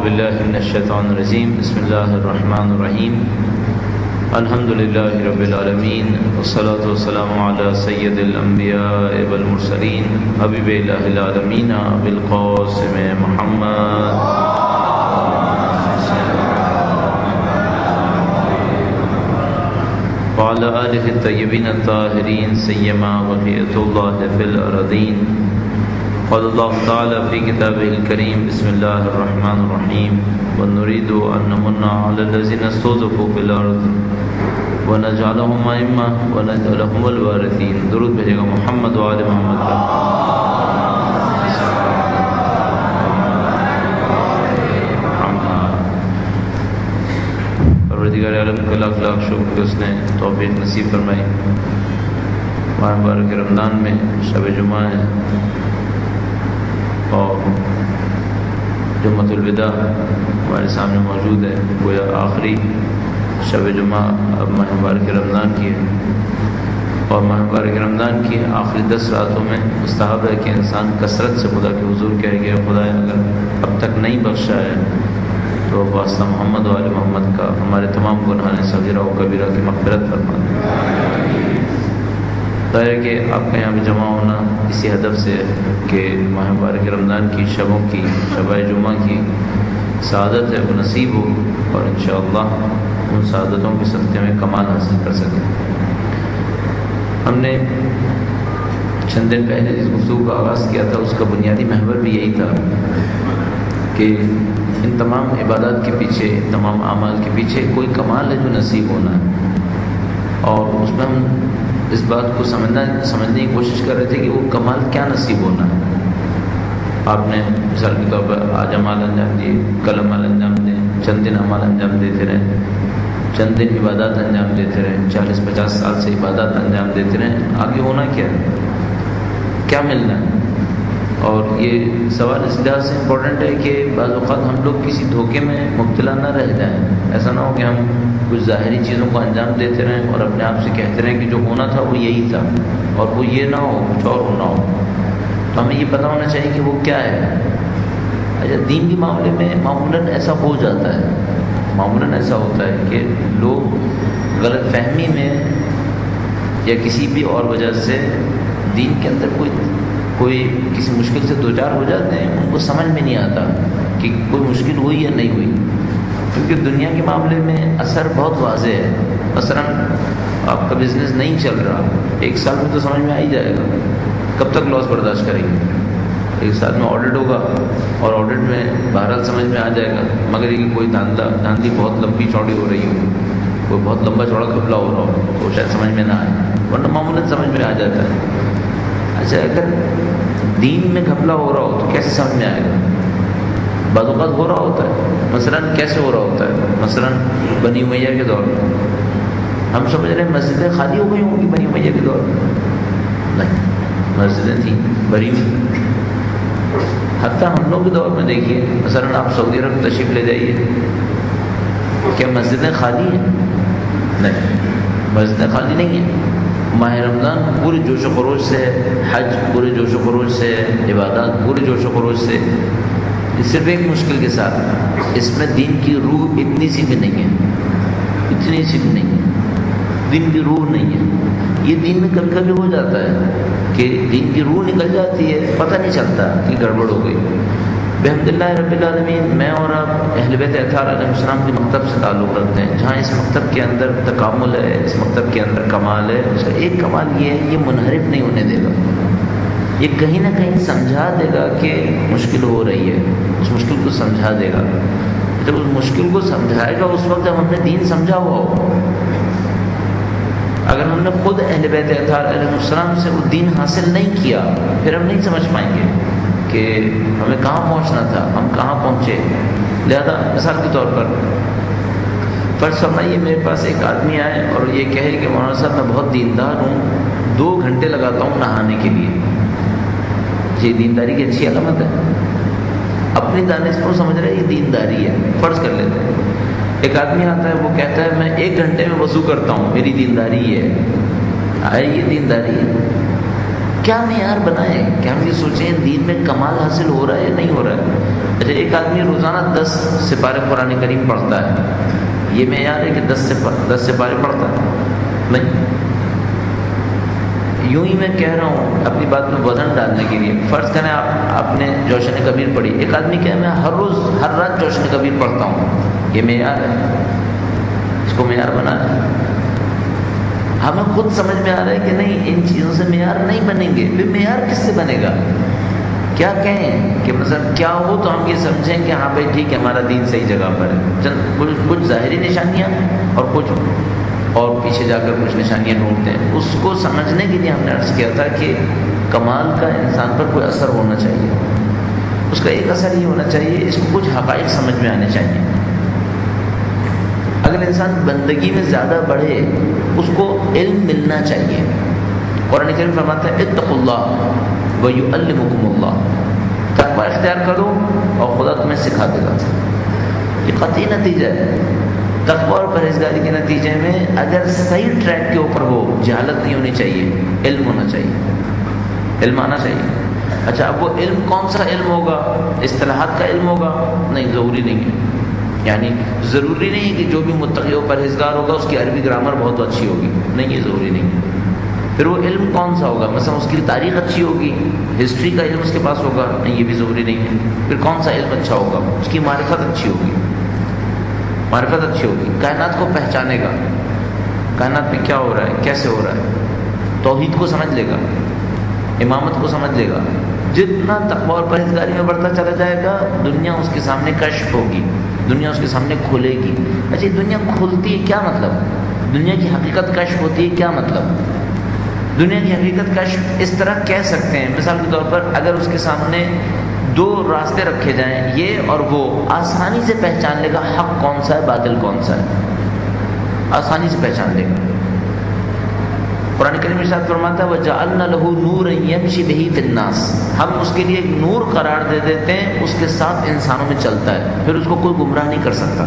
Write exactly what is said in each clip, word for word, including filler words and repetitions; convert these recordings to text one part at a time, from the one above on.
باللہ من الشیطان الرجیم بسم اللہ الرحمن الرحیم الحمد للہ رب العالمین والصلاة والسلام علی سید الانبیاء والمرسلین حبیب الہ العالمین بالقاسم محمد وعلى آلہ الطیبین الطاہرین سیما بقیۃ اللہ فی الارضین قال اللہ تعالی فی کتابہ الکریم بسم اللہ الرحمن الرحیم ونريد ان نمن على الذين استضعفوا في الارض ونجعلهم ائمہ ونجعلهم الوارثین. درود بھیجے گا محمد و آل محمد کا. پروردگار عالم کا لاکھ لاکھ شکر کہ اس نے توفیق نصیب فرمائی. ماہ مبارک رمضان میں شب جمعہ ہے اور جمعۃ الوداع ہمارے سامنے موجود ہے. گویا آخری شب جمعہ اب ماہ مبارک رمضان کی ہے اور ماہ مبارک رمضان کی آخری دس راتوں میں مستحب ہے کہ انسان کثرت سے خدا کے حضور کہے کہ خدا اگر اب تک نہیں بخشا ہے تو واسطہ محمد و آل محمد کا ہمارے تمام گناہ صغیرہ و کبیرہ کی مغفرت فرما دے. ظاہر ہے کہ آپ کا یہاں پہ جمع ہونا اسی ہدف سے کہ ماہ مبارک رمضان کی شبوں کی شبہ جمعہ کی سعادت ہے وہ نصیب ہو اور انشاءاللہ ان سعادتوں کے صدقے میں کمال حاصل کر سکیں. ہم نے چند دن پہلے جس گفتگو کا آغاز کیا تھا اس کا بنیادی محور بھی یہی تھا کہ ان تمام عبادات کے پیچھے ان تمام اعمال کے پیچھے کوئی کمال ہے جو نصیب ہونا ہے اور اس میں ہم اس بات کو سمجھنا سمجھنے کی کوشش کر رہے تھے کہ وہ کمال کیا نصیب ہونا ہے. آپ نے مثال کے طور پر آج اعمال انجام دیے، کل اعمال انجام دیں، چند دن اعمال انجام دیتے رہیں، چند دن عبادات انجام دیتے رہیں، چالیس پچاس سال سے عبادات انجام دیتے رہیں. آگے ہونا کیا ہے، کیا ملنا ہے؟ اور یہ سوال اس لحاظ سے امپورٹنٹ ہے کہ بعض اوقات ہم لوگ کسی دھوکے میں مبتلا نہ رہ جائیں. ایسا نہ ہو کہ ہم کچھ ظاہری چیزوں کو انجام دیتے رہیں اور اپنے آپ سے کہتے رہیں کہ جو ہونا تھا وہ یہی تھا اور وہ یہ نہ ہو کچھ اور ہونا ہو. تو ہمیں یہ پتہ ہونا چاہیے کہ وہ کیا ہے. اچھا، دین کے معاملے میں معمولاً ایسا ہو جاتا ہے معمولاً ایسا ہوتا ہے کہ لوگ غلط فہمی میں یا کسی بھی اور وجہ سے دین کے اندر کوئی کوئی کسی مشکل سے دو چار ہو جاتے ہیں. ان کو سمجھ میں نہیں آتا کہ کوئی مشکل ہوئی یا نہیں ہوئی، کیونکہ دنیا کے معاملے میں اثر بہت واضح ہے. مثلاً آپ کا بزنس نہیں چل رہا، ایک سال میں تو سمجھ میں آ ہی جائے گا. کب تک لاس برداشت کریں گے؟ ایک سال میں آڈٹ ہوگا اور آڈٹ میں بہرحال سمجھ میں آ جائے گا، مگر یہ کوئی دھاندہ دھاندلی بہت لمبی چوڑی ہو رہی ہو، کوئی بہت لمبا چوڑا گھپلا ہو رہا ہو تو شاید سمجھ میں نہ آئے، ورنہ معمولاً سمجھ میں آ جاتا ہے. اچھا، اگر دین میں گھپلا ہو رہا ہو تو کیسے سمجھ میں آئے گا؟ بعض اوقات ہو رہا ہوتا ہے. مثلاً کیسے ہو رہا ہوتا ہے؟ مثلاً بنی امیہ کے دور میں ہم سمجھ رہے ہیں مسجدیں خالی ہو گئی ہوں گی. بنی امیہ کے دور میں نہیں، مسجدیں تھیں بھری ہوئی. حتیٰ ہم لوگ کے دور میں دیکھیے، مثلاً آپ سعودی عرب تشریف لے جائیے، کیا مسجدیں خالی ہیں؟ نہیں، مسجدیں خالی نہیں ہیں. ماہ رمضان پورے جوش و خروش سے، حج پورے جوش و خروش سے، عبادات پورے جوش و خروش سے. صرف ایک مشکل کے ساتھ اس میں دین کی روح اتنی سی بھی نہیں ہے، اتنی سی بھی نہیں ہے، دین کی روح نہیں ہے. یہ دین میں کبھی کبھی ہو جاتا ہے کہ دین کی روح نکل جاتی ہے، پتہ نہیں چلتا کہ گڑبڑ ہو گئی. بحمد اللہ رب العالمین میں اور آپ اہل بیت اطہار علیہ السلام کے مکتب سے تعلق رکھتے ہیں، جہاں اس مکتب کے اندر تکامل ہے، اس مکتب کے اندر کمال ہے. اس کا ایک کمال یہ ہے، یہ منحرف نہیں ہونے دے گا. یہ کہیں نہ کہیں سمجھا دے گا کہ مشکل ہو رہی ہے، اس مشکل کو سمجھا دے گا. جب اس مشکل کو سمجھائے گا اس وقت جب ہم نے دین سمجھا ہوا ہو. اگر ہم نے خود اہل بیت اطہار علیہ السلام سے وہ دین حاصل نہیں کیا پھر ہم نہیں سمجھ پائیں گے کہ ہمیں کہاں پہنچنا تھا، ہم کہاں پہنچے. لہذا مثال کے طور پر فرض فرمائیے میرے پاس ایک آدمی آئے اور یہ کہے کہ مولانا صاحب میں بہت دیندار ہوں، دو گھنٹے لگاتا ہوں نہانے کے لیے. یہ دینداری کی اچھی علامت ہے؟ اپنی دانش کو سمجھ رہے یہ دینداری ہے. فرض کر لیتے ہیں ایک آدمی آتا ہے، وہ کہتا ہے میں ایک گھنٹے میں وضو کرتا ہوں، میری دینداری ہے. آئے یہ دینداری ہے؟ کیا معیار بنائیں کہ ہم یہ سوچیں دین میں کمال حاصل ہو رہا ہے یا نہیں ہو رہا ہے؟ اچھا ایک آدمی روزانہ دس سپارے قرآن کریم پڑھتا ہے، یہ معیار ہے کہ دس دس سپارے پڑھتا ہے؟ نہیں۔ یوں ہی میں کہہ رہا ہوں اپنی بات میں وزن ڈالنے کے لیے، فرض کریں آپ آپ نے جوشن کبیر پڑھی، ایک آدمی کہ میں ہر روز ہر رات جوشن کبیر پڑھتا ہوں، یہ معیار ہے؟ اس کو معیار بنا ہے؟ ہمیں خود سمجھ میں آ رہا ہے کہ نہیں، ان چیزوں سے معیار نہیں بنیں گے۔ پھر معیار کس سے بنے گا؟ کیا کہیں کہ مثلا کیا ہو تو ہم یہ سمجھیں کہ ہاں بھائی ٹھیک ہے ہمارا دین صحیح جگہ پر ہے، چند کچھ کچھ ظاہری نشانیاں اور کچھ اور پیچھے جا کر کچھ نشانیاں ڈھونڈتے ہیں۔ اس کو سمجھنے کے لیے ہم نے عرض کیا تھا کہ کمال کا انسان پر کوئی اثر ہونا چاہیے، اس کا ایک اثر یہ ہونا چاہیے، اس کو کچھ حقائق سمجھ میں آنے چاہیے۔ اگر انسان بندگی میں زیادہ بڑھے اس کو علم ملنا چاہیے۔ قرآن کریم فرماتا ہے اتقوا اللہ ویعلمکم اللہ، تقوی اختیار کرو اور خدا تمہیں سکھا دے گا۔ یہ قطعی نتیجہ ہے۔ تقوی اور پرہیزگاری کے نتیجے میں اگر صحیح ٹریک کے اوپر ہو، جہالت نہیں ہونی چاہیے، علم ہونا چاہیے، علم آنا چاہیے۔ اچھا اب وہ علم کون سا علم ہوگا؟ اصطلاحات کا علم ہوگا؟ نہیں، ضروری نہیں ہے۔ یعنی ضروری نہیں ہے کہ جو بھی متقی و پرہیزگار ہوگا اس کی عربی گرامر بہت اچھی ہوگی، نہیں، یہ ضروری نہیں ہے۔ پھر وہ علم کون سا ہوگا؟ مثلا اس کی تاریخ اچھی ہوگی، ہسٹری کا علم اس کے پاس ہوگا، نہیں، یہ بھی ضروری نہیں ہے۔ پھر کون سا علم اچھا ہوگا؟ اس کی معرفت اچھی ہوگی، معرفت اچھی ہوگی، کائنات کو پہچانے گا، کائنات میں کیا ہو رہا ہے، کیسے ہو رہا ہے، توحید کو سمجھ لے گا، امامت کو سمجھ لے گا۔ جتنا تقوی اور پرہیزگاری میں بڑھتا چلا جائے گا، دنیا اس کے سامنے کشف ہوگی، دنیا اس کے سامنے کھلے گی۔ اچھا دنیا کھلتی ہے کیا مطلب؟ دنیا کی حقیقت کشف ہوتی ہے کیا مطلب؟ دنیا کی حقیقت کشف اس طرح کہہ سکتے ہیں، مثال کے طور پر اگر اس کے سامنے دو راستے رکھے جائیں، یہ اور وہ، آسانی سے پہچان لے گا حق کون سا ہے، باطل کون سا ہے، آسانی سے پہچان لے گا۔ قرآن کریم ارشاد فرماتا ہے وَجَعَلْنَا لَهُ نُورًا يَمْشِي بِهِ فِي النَّاسِ، ہم اس کے لیے ایک نور قرار دے دیتے ہیں، اس کے ساتھ انسانوں میں چلتا ہے، پھر اس کو کوئی گمراہ نہیں کر سکتا،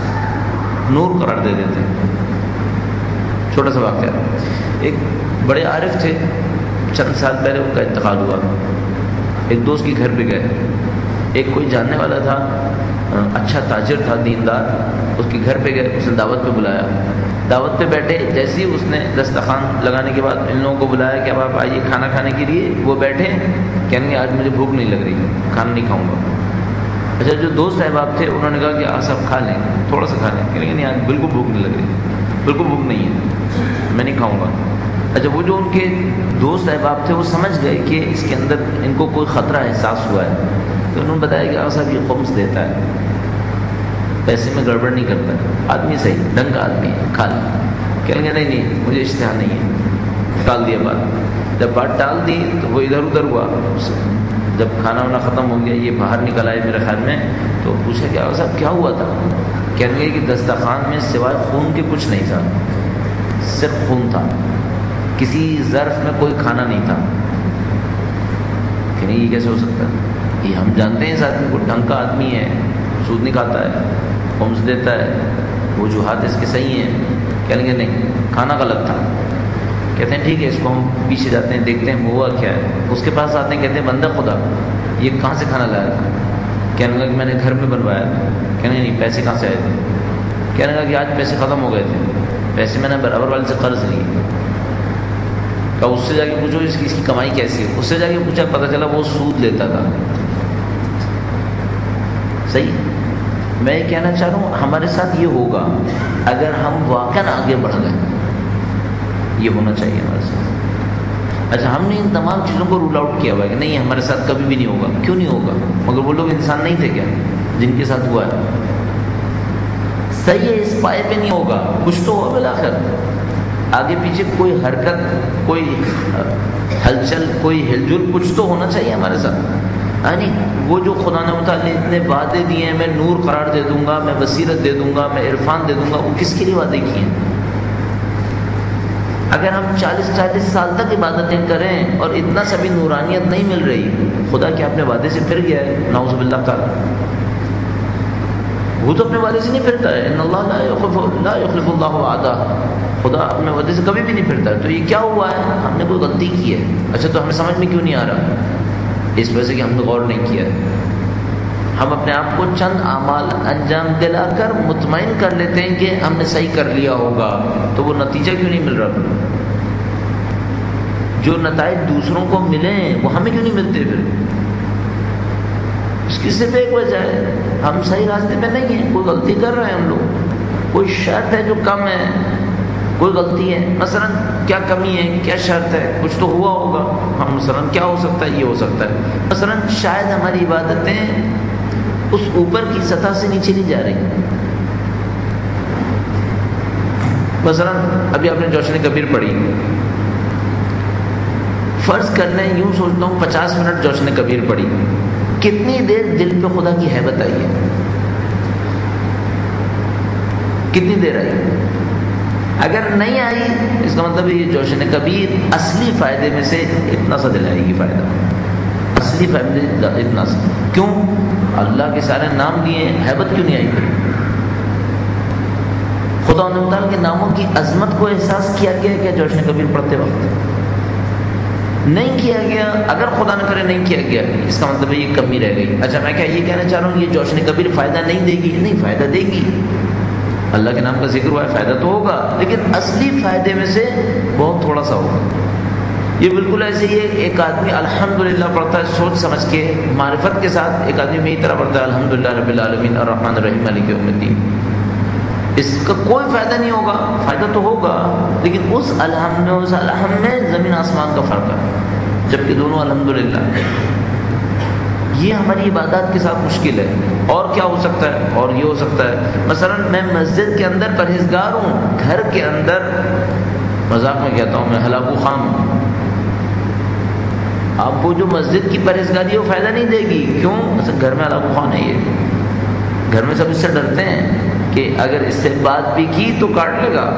نور قرار دے دیتے ہیں۔ چھوٹا سا واقعہ، ایک بڑے عارف تھے، چند سال پہلے ان کا انتقال ہوا، ایک دوست کے گھر پہ گئے، ایک کوئی جاننے والا تھا، اچھا تاجر تھا، دیندار، اس کے گھر پہ گئے، اس نے دعوت پہ بلایا، دعوت پہ بیٹھے، جیسے ہی اس نے دسترخوان لگانے کے بعد ان لوگوں کو بلایا کہ اب آپ آئیے کھانا کھانے کے لیے، وہ بیٹھے، کہنے گے آج مجھے بھوک نہیں لگ رہی، کھانا نہیں کھاؤں گا۔ اچھا جو دوست احباب تھے انہوں نے کہا کہ آپ سب کھا لیں، تھوڑا سا کھا لیں، کہنے گے نہیں آج بالکل بھوک نہیں لگ رہی، بالکل بھوک نہیں ہے، میں نہیں کھاؤں گا۔ اچھا وہ جو ان کے دوست احباب تھے وہ سمجھ گئے کہ اس کے اندر ان کو کوئی خطرہ احساس ہوا ہے، تو انہوں نے بتایا کہ آپ صاحب یہ خمس دیتا ہے، پیسے میں گڑبڑ نہیں کرتا، آدمی صحیح ڈھنگ کا آدمی ہے، کھا لیں۔ کہیں گے نہیں نہیں مجھے اشتہا نہیں ہے، ٹال دیا بات۔ جب بات ٹال دی تو وہ ادھر ادھر ہوا، جب کھانا وانا ختم ہو گیا، یہ باہر نکل آئے میرے خیال میں، تو پوچھا کہ صاحب کیا ہوا تھا؟ کہنے لگے کہ دسترخوان میں سوائے خون کے کچھ نہیں تھا، صرف خون تھا، کسی ظرف میں کوئی کھانا نہیں تھا۔ کہ نہیں یہ کیسے ہو سکتا ہے؟ یہ ہم جانتے ہیں اس آدمی کو ڈھنگ کا آدمی ہے، سود نہیں کھاتا ہے، خمس دیتا ہے، وجوہات اس کے صحیح ہیں۔ کہنے گے نہیں کھانا غلط تھا۔ کہتے ہیں ٹھیک ہے اس کو ہم پیچھے جاتے ہیں دیکھتے ہیں ہوا کیا ہے، اس کے پاس آتے ہیں کہتے ہیں بندہ خدا یہ کہاں سے کھانا لایا تھا؟ کہنے لگا کہ میں نے گھر میں بنوایا تھا۔ کہنے نہیں پیسے کہاں سے آئے تھے؟ کہنے لگا کہ آج پیسے ختم ہو گئے تھے، پیسے میں نے برابر والے سے قرض لیے۔ کہا اس سے جا کے پوچھو اس کی اس کی کمائی کیسی ہے، اس سے جا کے پوچھا، پتہ چلا وہ سود لیتا تھا۔ صحیح، میں یہ کہنا چاہ رہا ہوں ہمارے ساتھ یہ ہوگا اگر ہم واقعاً آگے بڑھ گئے، یہ ہونا چاہیے ہمارے ساتھ۔ اچھا ہم نے ان تمام چیزوں کو رول آؤٹ کیا ہوا ہے کہ نہیں ہمارے ساتھ کبھی بھی نہیں ہوگا، کیوں نہیں ہوگا؟ مگر وہ لوگ انسان نہیں تھے کیا جن کے ساتھ ہوا ہے؟ صحیح ہے اس پائے پہ نہیں ہوگا، کچھ تو ہو بالآخر، آگے پیچھے کوئی حرکت، کوئی ہلچل، کوئی ہل جل، کچھ تو ہونا چاہیے ہمارے ساتھ۔ یعنی وہ جو خدا نے متعالی نے اتنے وعدے دیے ہیں، میں نور قرار دے دوں گا، میں بصیرت دے دوں گا، میں عرفان دے دوں گا، وہ کس کے لیے وعدے کیے ہیں؟ اگر ہم چالیس چالیس سال تک عبادتیں کریں اور اتنا سبھی نورانیت نہیں مل رہی، خدا کے اپنے وعدے سے پھر گیا ہے، نعوذ باللہ تعالی۔ وہ تو اپنے وعدے سے نہیں پھرتا ہے. ان اللہ لا یخلف لا یخلف اللہ وعدہ، خدا اپنے وعدے سے کبھی بھی نہیں پھرتا. تو یہ کیا ہوا ہے؟ ہم نے کوئی غلطی کی ہے. اچھا تو ہمیں سمجھ میں کیوں نہیں آ رہا؟ اس وجہ سے کہ ہم نے غور نہیں کیا. ہم اپنے آپ کو چند اعمال انجام دلا کر مطمئن کر لیتے ہیں کہ ہم نے صحیح کر لیا ہوگا، تو وہ نتیجہ کیوں نہیں مل رہا؟ جو نتائج دوسروں کو ملیں وہ ہمیں کیوں نہیں ملتے؟ پھر اس کی صرف ایک وجہ ہے، ہم صحیح راستے پہ نہیں ہیں. کوئی غلطی کر رہے ہیں ہم لوگ، کوئی شرط ہے جو کم ہے، کوئی غلطی ہے. مثلا کیا کمی ہے، کیا شرط ہے؟ کچھ تو ہوا ہوگا. ہم مثلا کیا ہو سکتا ہے؟ یہ ہو سکتا ہے مثلا شاید ہماری عبادتیں اس اوپر کی سطح سے نیچے نہیں جا رہی. مثلا ابھی آپ نے جوشن کبیر پڑھی، فرض کر لیں، یوں سوچتا ہوں پچاس منٹ جوشن کبیر پڑھی، کتنی دیر دل پہ خدا کی ہیبت آئی ہے؟ کتنی دیر آئی؟ اگر نہیں آئی اس کا مطلب یہ جوشن کبیر اصلی فائدے میں سے اتنا سا دلائے گی فائدہ. اصلی فائدے اتنا سا کیوں؟ اللہ کے سارے نام لیے، ہیبت کیوں نہیں آئی؟ پھر خدا و تعالیٰ کے ناموں کی عظمت کو احساس کیا گیا کیا جوشن کبیر پڑھتے وقت؟ نہیں کیا گیا. اگر خدا نہ کرے نہیں کیا گیا، اس کا مطلب ہے یہ کمی رہ گئی. اچھا میں کیا یہ کہنا چاہ رہا ہوں یہ جوشن کبیر فائدہ نہیں دے گی؟ نہیں، فائدہ دے گی. اللہ کے نام کا ذکر ہوا ہے، فائدہ تو ہوگا، لیکن اصلی فائدے میں سے بہت تھوڑا سا ہوگا. یہ بالکل ایسے ہی ہے، ایک آدمی الحمدللہ پڑھتا ہے سوچ سمجھ کے معرفت کے ساتھ، ایک آدمی میری طرح پڑھتا ہے الحمدللہ رب العالمین الرحمن الرحیم مالک یوم الدین. اس کا کوئی فائدہ نہیں ہوگا. فائدہ تو ہوگا لیکن اس الحمد اس الحمد میں زمین آسمان کا فرق ہے، جبکہ دونوں الحمدللہ. یہ ہماری عبادات کے ساتھ مشکل ہے. اور کیا ہو سکتا ہے؟ اور یہ ہو سکتا ہے مثلا میں مسجد کے اندر پرہیزگار ہوں، گھر کے اندر مذاق میں کہتا ہوں میں ہلاکو خام ہوں. آپ کو جو مسجد کی پرہیزگاری ہے وہ فائدہ نہیں دے گی. کیوں؟ مثلا گھر میں ہلاکو خان ہے، یہ گھر میں سب اس سے ڈرتے ہیں کہ اگر اس سے بات بھی کی تو کاٹ لے گا.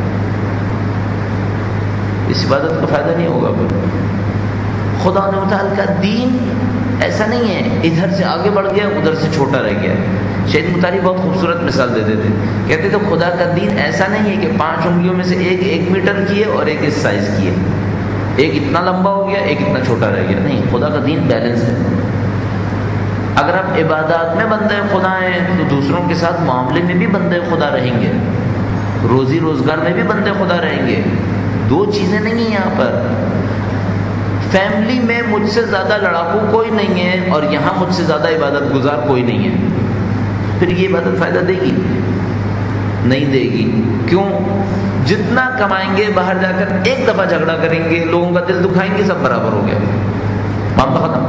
اس عبادت کا فائدہ نہیں ہوگا. پھر خدا و تعالیٰ کا دین ایسا نہیں ہے ادھر سے آگے بڑھ گیا ادھر سے چھوٹا رہ گیا. شہید مطالعی بہت خوبصورت مثال دیتے تھے، کہتے تھے خدا کا دین ایسا نہیں ہے کہ پانچ انگلیوں میں سے ایک ایک میٹر کی ہے اور ایک اس سائز کی ہے، ایک اتنا لمبا ہو گیا ایک اتنا چھوٹا رہ گیا. نہیں، خدا کا دین بیلنس ہے. اگر آپ عبادات میں بندے خدا ہیں تو دوسروں کے ساتھ معاملے میں بھی بندے خدا رہیں گے، روزی روزگار میں بھی بندے خدا رہیں گے. دو چیزیں نہیں ہیں یہاں پر. فیملی میں مجھ سے زیادہ لڑاکو کوئی نہیں ہے اور یہاں مجھ سے زیادہ عبادت گزار کوئی نہیں ہے. پھر یہ عبادت فائدہ دے گی؟ نہیں دے گی. کیوں؟ جتنا کمائیں گے باہر جا کر ایک دفعہ جھگڑا کریں گے، لوگوں کا دل دکھائیں گے، سب برابر ہو گیا، معاملہ ختم.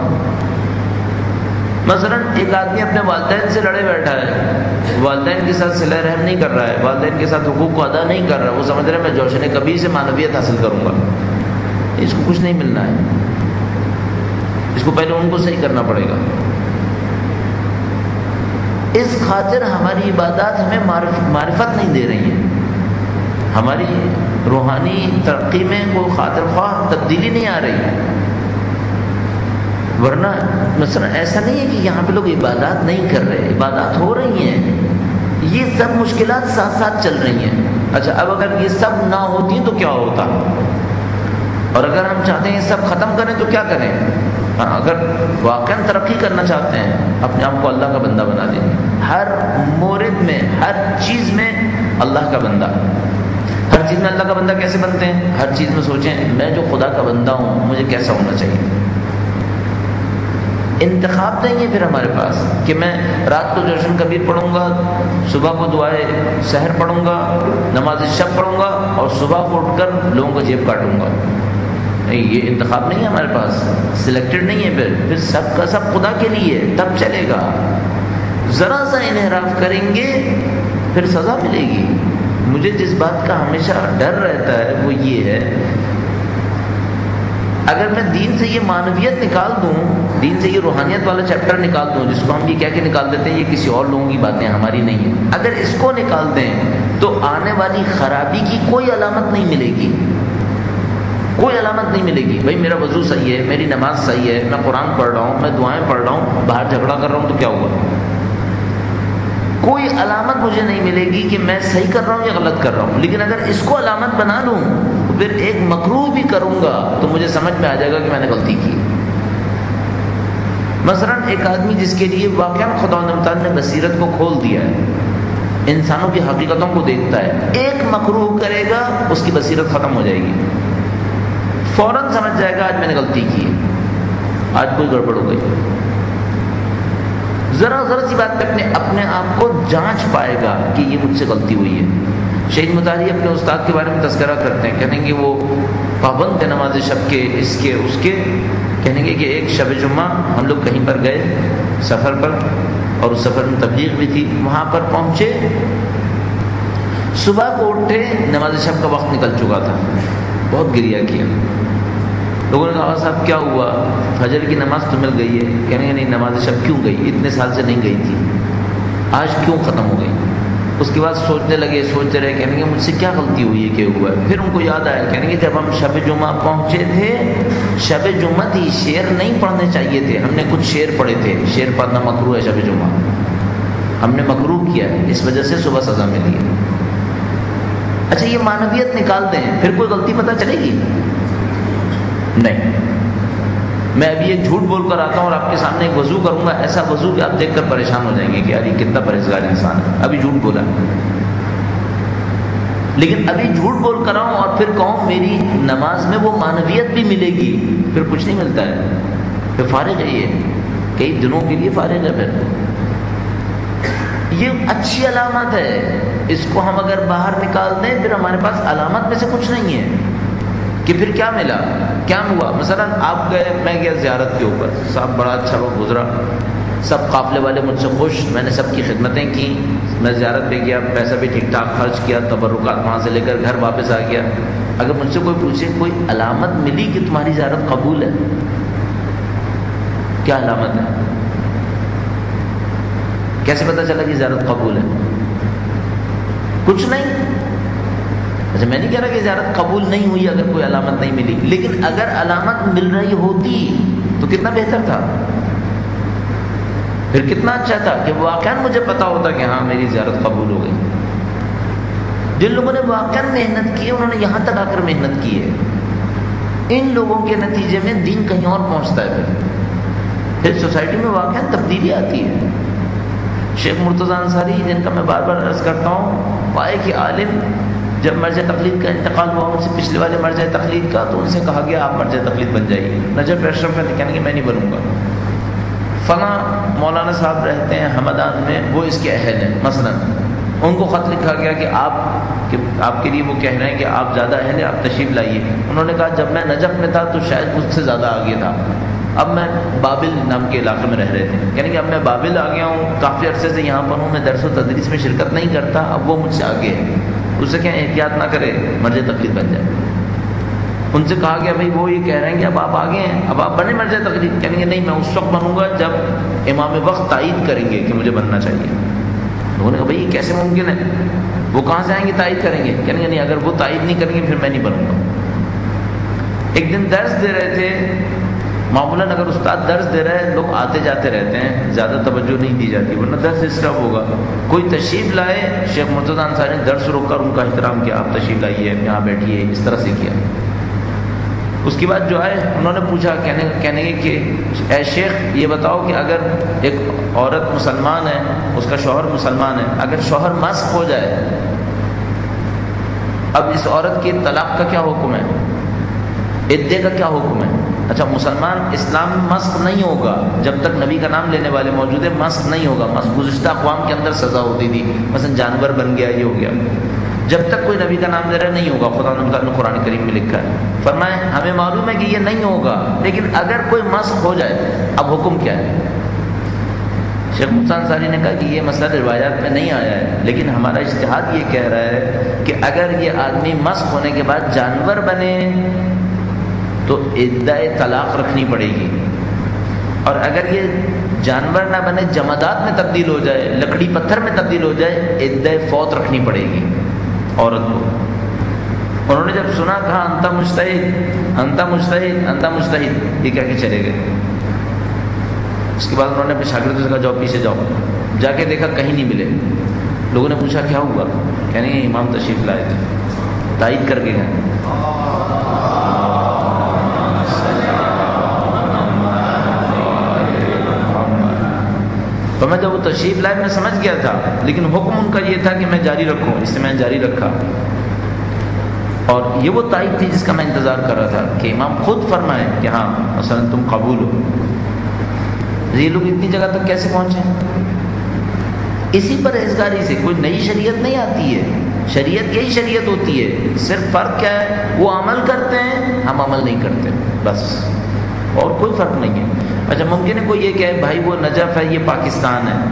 مثلا ایک آدمی اپنے والدین سے لڑے بیٹھا ہے، والدین کے ساتھ صلہ رحم نہیں کر رہا ہے، والدین کے ساتھ حقوق کو ادا نہیں کر رہا، وہ سمجھ رہا ہے میں جوشن کبیر سے معنویت حاصل کروں گا. اس کو کچھ نہیں ملنا ہے، اس کو پہلے ان کو صحیح کرنا پڑے گا. اس خاطر ہماری عبادات ہمیں معرفت نہیں دے رہی ہیں، ہماری روحانی ترقی میں کوئی خاطر خواہ تبدیلی نہیں آ رہی. ورنہ مثلا ایسا نہیں ہے کہ یہاں پہ لوگ عبادات نہیں کر رہے، عبادات ہو رہی ہیں. یہ سب مشکلات ساتھ ساتھ چل رہی ہیں. اچھا اب اگر یہ سب نہ ہوتی تو کیا ہوتا؟ اور اگر ہم چاہتے ہیں یہ سب ختم کریں تو کیا کریں؟ اگر واقعاً ترقی کرنا چاہتے ہیں اپنے آپ کو اللہ کا بندہ بنا دیں، ہر مورد میں ہر چیز میں اللہ کا بندہ. ہر چیز میں اللہ کا بندہ کیسے بنتے ہیں؟ ہر چیز میں سوچیں میں جو خدا کا بندہ ہوں مجھے کیسا ہونا چاہیے. انتخاب نہیں ہے پھر ہمارے پاس کہ میں رات کو جوشن کبیر پڑھوں گا، صبح کو دعائے سحر پڑھوں گا، نماز شب پڑھوں گا اور صبح کو اٹھ کر لوگوں کو جیب کاٹوں گا. نہیں، یہ انتخاب نہیں ہے ہمارے پاس، سلیکٹڈ نہیں ہے. پھر پھر سب کا سب خدا کے لیے، تب چلے گا. ذرا سا انحراف کریں گے پھر سزا ملے گی. مجھے جس بات کا ہمیشہ ڈر رہتا ہے وہ یہ ہے اگر میں دین سے یہ معنویت نکال دوں، دین سے یہ روحانیت والا چیپٹر نکال دوں جس کو ہم یہ کہہ کے نکال دیتے ہیں یہ کسی اور لوگوں کی باتیں ہماری نہیں ہیں، اگر اس کو نکال دیں تو آنے والی خرابی کی کوئی علامت نہیں ملے گی. کوئی علامت نہیں ملے گی. بھائی میرا وضو صحیح ہے، میری نماز صحیح ہے، میں قرآن پڑھ رہا ہوں، میں دعائیں پڑھ رہا ہوں، باہر جھگڑا کر رہا ہوں تو کیا ہوا؟ کوئی علامت مجھے نہیں ملے گی کہ میں صحیح کر رہا ہوں یا غلط کر رہا ہوں، لیکن اگر اس کو علامت بنا لوں تو پھر ایک مکروہ بھی کروں گا تو مجھے سمجھ میں آ جائے گا کہ میں نے غلطی کی۔ مثلا ایک آدمی جس کے لیے واقعا خداوند تعالیٰ نے بصیرت کو کھول دیا ہے، انسانوں کی حقیقتوں کو دیکھتا ہے، ایک مکروہ کرے گا اس کی بصیرت ختم ہو جائے گی، فوراً سمجھ جائے گا آج میں نے غلطی کی ہے، آج کوئی گڑبڑ ہو گئی۔ ذرا ذرا سی بات پہ اپنے اپنے آپ کو جانچ پائے گا کہ یہ مجھ سے غلطی ہوئی ہے۔ شہید مطہری اپنے استاد کے بارے میں تذکرہ کرتے ہیں، کہیں گے وہ پابند تھے نماز شب کے، اس کے اس کے کہیں گے کہ ایک شب جمعہ ہم لوگ کہیں پر گئے سفر پر، اور اس سفر میں تبلیغ بھی تھی، وہاں پر پہنچے، صبح کو اٹھے، نماز شب کا وقت نکل چکا تھا، بہت گریہ کیا۔ لوگوں نے کہا صاحب کیا ہوا؟ فجر کی نماز تو مل گئی ہے، کہنے گے نہیں نماز شب کیوں گئی؟ اتنے سال سے نہیں گئی تھی، آج کیوں ختم ہو گئی؟ اس کے بعد سوچنے لگے، سوچتے رہے، کہنے گے مجھ سے کیا غلطی ہوئی ہے کہ ہوا ہے؟ پھر ان کو یاد آیا، کہنے گے جب ہم شب جمعہ پہنچے تھے، شب جمعہ تھی، شعر نہیں پڑھنے چاہیے تھے، ہم نے کچھ شعر پڑھے تھے، شعر پڑھنا مکروہ ہے شب جمعہ، ہم نے مکروہ کیا ہے، اس وجہ سے صبح سزا ملی ہے۔ اچھا یہ معنویت نکال دیں، پھر کوئی غلطی پتہ چلے گی؟ نہیں۔ میں ابھی ایک جھوٹ بول کر آتا ہوں اور آپ کے سامنے ایک وضو کروں گا، ایسا وضو کہ آپ دیکھ کر پریشان ہو جائیں گے کہ یار یہ کتنا پرہیزگار انسان ہے، ابھی جھوٹ بولا۔ لیکن ابھی جھوٹ بول کر آؤں اور پھر کہوں میری نماز میں وہ معنویت بھی ملے گی، پھر کچھ نہیں ملتا ہے، پھر فارغ ہے، یہ کئی دنوں کے لیے فارغ ہے۔ پھر یہ اچھی علامت ہے، اس کو ہم اگر باہر نکال دیں پھر ہمارے پاس علامت میں سے کچھ نہیں ہے کہ پھر کیا ملا، کیا ہوا۔ مثلا آپ گئے، میں گیا زیارت کے اوپر، صاحب بڑا اچھا وقت گزرا، سب قافلے والے مجھ سے خوش، میں نے سب کی خدمتیں کی، میں زیارت پہ گیا، پیسہ بھی ٹھیک ٹھاک خرچ کیا، تبرکات وہاں سے لے کر گھر واپس آ گیا۔ اگر مجھ سے کوئی پوچھے کوئی علامت ملی کہ تمہاری زیارت قبول ہے، کیا علامت ہے؟ کیسے پتہ چلا کہ زیارت قبول ہے؟ کچھ نہیں۔ اچھا میں نہیں کہہ رہا کہ زیارت قبول نہیں ہوئی اگر کوئی علامت نہیں ملی، لیکن اگر علامت مل رہی ہوتی تو کتنا بہتر تھا، پھر کتنا اچھا تھا کہ واقعاً مجھے پتا ہوتا کہ ہاں میری زیارت قبول ہو گئی۔ جن لوگوں نے واقعاً محنت کی ہے انہوں نے یہاں تک آ کر محنت کی ہے، ان لوگوں کے نتیجے میں دین کہیں اور پہنچتا ہے، پھر پھر سوسائٹی میں واقعاً تبدیلی آتی ہے۔ شیخ مرتضیٰ انصاری جن کا میں بار بار عرض کرتا ہوں، پائے کہ عالم جب مرجع تقلید کا انتقال ہوا ان سے پچھلے والے مرجع تقلید کا، تو ان سے کہا گیا آپ مرجع تقلید بن جائیے۔ نجف اشرف میں کہنے کہ میں نہیں بنوں گا، فلاں مولانا صاحب رہتے ہیں ہمدان میں، وہ اس کے اہل ہیں، مثلا ان کو خط لکھا گیا کہ آپ کہ آپ کے لیے وہ کہہ رہے ہیں کہ آپ زیادہ اہل ہیں، آپ تشریف لائیے۔ انہوں نے کہا جب میں نجف میں تھا تو شاید مجھ سے زیادہ آگے تھا، اب میں بابل نام کے علاقے میں رہ رہے تھے، یعنی کہ اب میں بابل آ گیا ہوں، کافی عرصے سے یہاں پر ہوں، میں درس و تدریس میں شرکت نہیں کرتا، اب وہ مجھ سے آگے ہے، اس سے کہیں احتیاط نہ کرے مرجع تقلید بن جائے۔ ان سے کہا گیا بھائی وہ یہ کہہ رہے ہیں کہ اب آپ آگے ہیں، اب آپ بنے مرجع تقلید، کہیں گے نہیں میں اس وقت بنوں گا جب امام وقت تائید کریں گے کہ مجھے بننا چاہیے۔ لوگوں نے کہا بھائی یہ کیسے ممکن ہے، وہ کہاں سے آئیں گے تائید کریں گے؟ کہیں گے نہیں اگر وہ تائید نہیں کریں گے پھر میں نہیں بنوں گا۔ ایک دن درس دے رہے تھے، معمولاً اگر استاد درس دے رہے ہیں لوگ آتے جاتے رہتے ہیں، زیادہ توجہ نہیں دی جاتی ورنہ درس ڈسٹرب ہوگا۔ کوئی تشریف لائے، شیخ مرتضیٰ انصاری نے درس روک کر ان کا احترام کیا، آپ تشریف لائیے، یہاں بیٹھیے، اس طرح سے کیا۔ اس کے بعد جو آئے انہوں نے پوچھا، کہنے کہنے کہ اے شیخ یہ بتاؤ کہ اگر ایک عورت مسلمان ہے، اس کا شوہر مسلمان ہے، اگر شوہر مسخ ہو جائے اب اس عورت کی طلاق کا کیا حکم ہے، عدے کا کیا حکم ہے؟ اچھا مسلمان اسلام میں مسخ نہیں ہوگا جب تک نبی کا نام لینے والے موجود ہیں، مسخ نہیں ہوگا۔ مسخ گزشتہ اقوام کے اندر سزا ہوتی تھی، مثلا جانور بن گیا، یہ ہو گیا، جب تک کوئی نبی کا نام لے رہا نہیں ہوگا، خدا نے قرآن کریم میں لکھا ہے۔ فرمائے ہمیں معلوم ہے کہ یہ نہیں ہوگا، لیکن اگر کوئی مسخ ہو جائے اب حکم کیا ہے؟ شیخ مرتضیٰ انصاری نے کہا کہ یہ مسئلہ روایات میں نہیں آیا ہے، لیکن ہمارا اجتہاد یہ کہہ رہا ہے کہ اگر یہ آدمی مسخ ہونے کے بعد جانور بنے تو عدۂ طلاق رکھنی پڑے گی، اور اگر یہ جانور نہ بنے جمادات میں تبدیل ہو جائے، لکڑی پتھر میں تبدیل ہو جائے، عدۂ فوت رکھنی پڑے گی عورت کو۔ انہوں نے جب سنا کہا انتا مجتہد انتا مجتہد انتا مجتہد، یہ کہہ کے چلے گئے۔ اس کے بعد انہوں نے اپنے شاگردوں سے کہا جاؤ پیچھے جاؤ. جا کے دیکھا کہیں نہیں ملے. لوگوں نے پوچھا کیا ہوا؟ کہنے کہ امام تشریف لائے تھے. تائید کر کے گئے. تو میں جب وہ تشریف لائے میں سمجھ گیا تھا، لیکن حکم ان کا یہ تھا کہ میں جاری رکھوں، اس سے میں جاری رکھا. اور یہ وہ تائید تھی جس کا میں انتظار کر رہا تھا کہ امام خود فرمائے کہ ہاں مثلا تم قبول ہو. یہ لوگ اتنی جگہ تک کیسے پہنچے؟ اسی پرہیزگاری سے. کوئی نئی شریعت نہیں آتی ہے، شریعت یہی شریعت ہوتی ہے. صرف فرق کیا ہے؟ وہ عمل کرتے ہیں، ہم عمل نہیں کرتے، بس. اور کوئی فرق نہیں ہے. اچھا ممکن ہے کوئی یہ کہے بھائی وہ نجف ہے، یہ پاکستان ہے،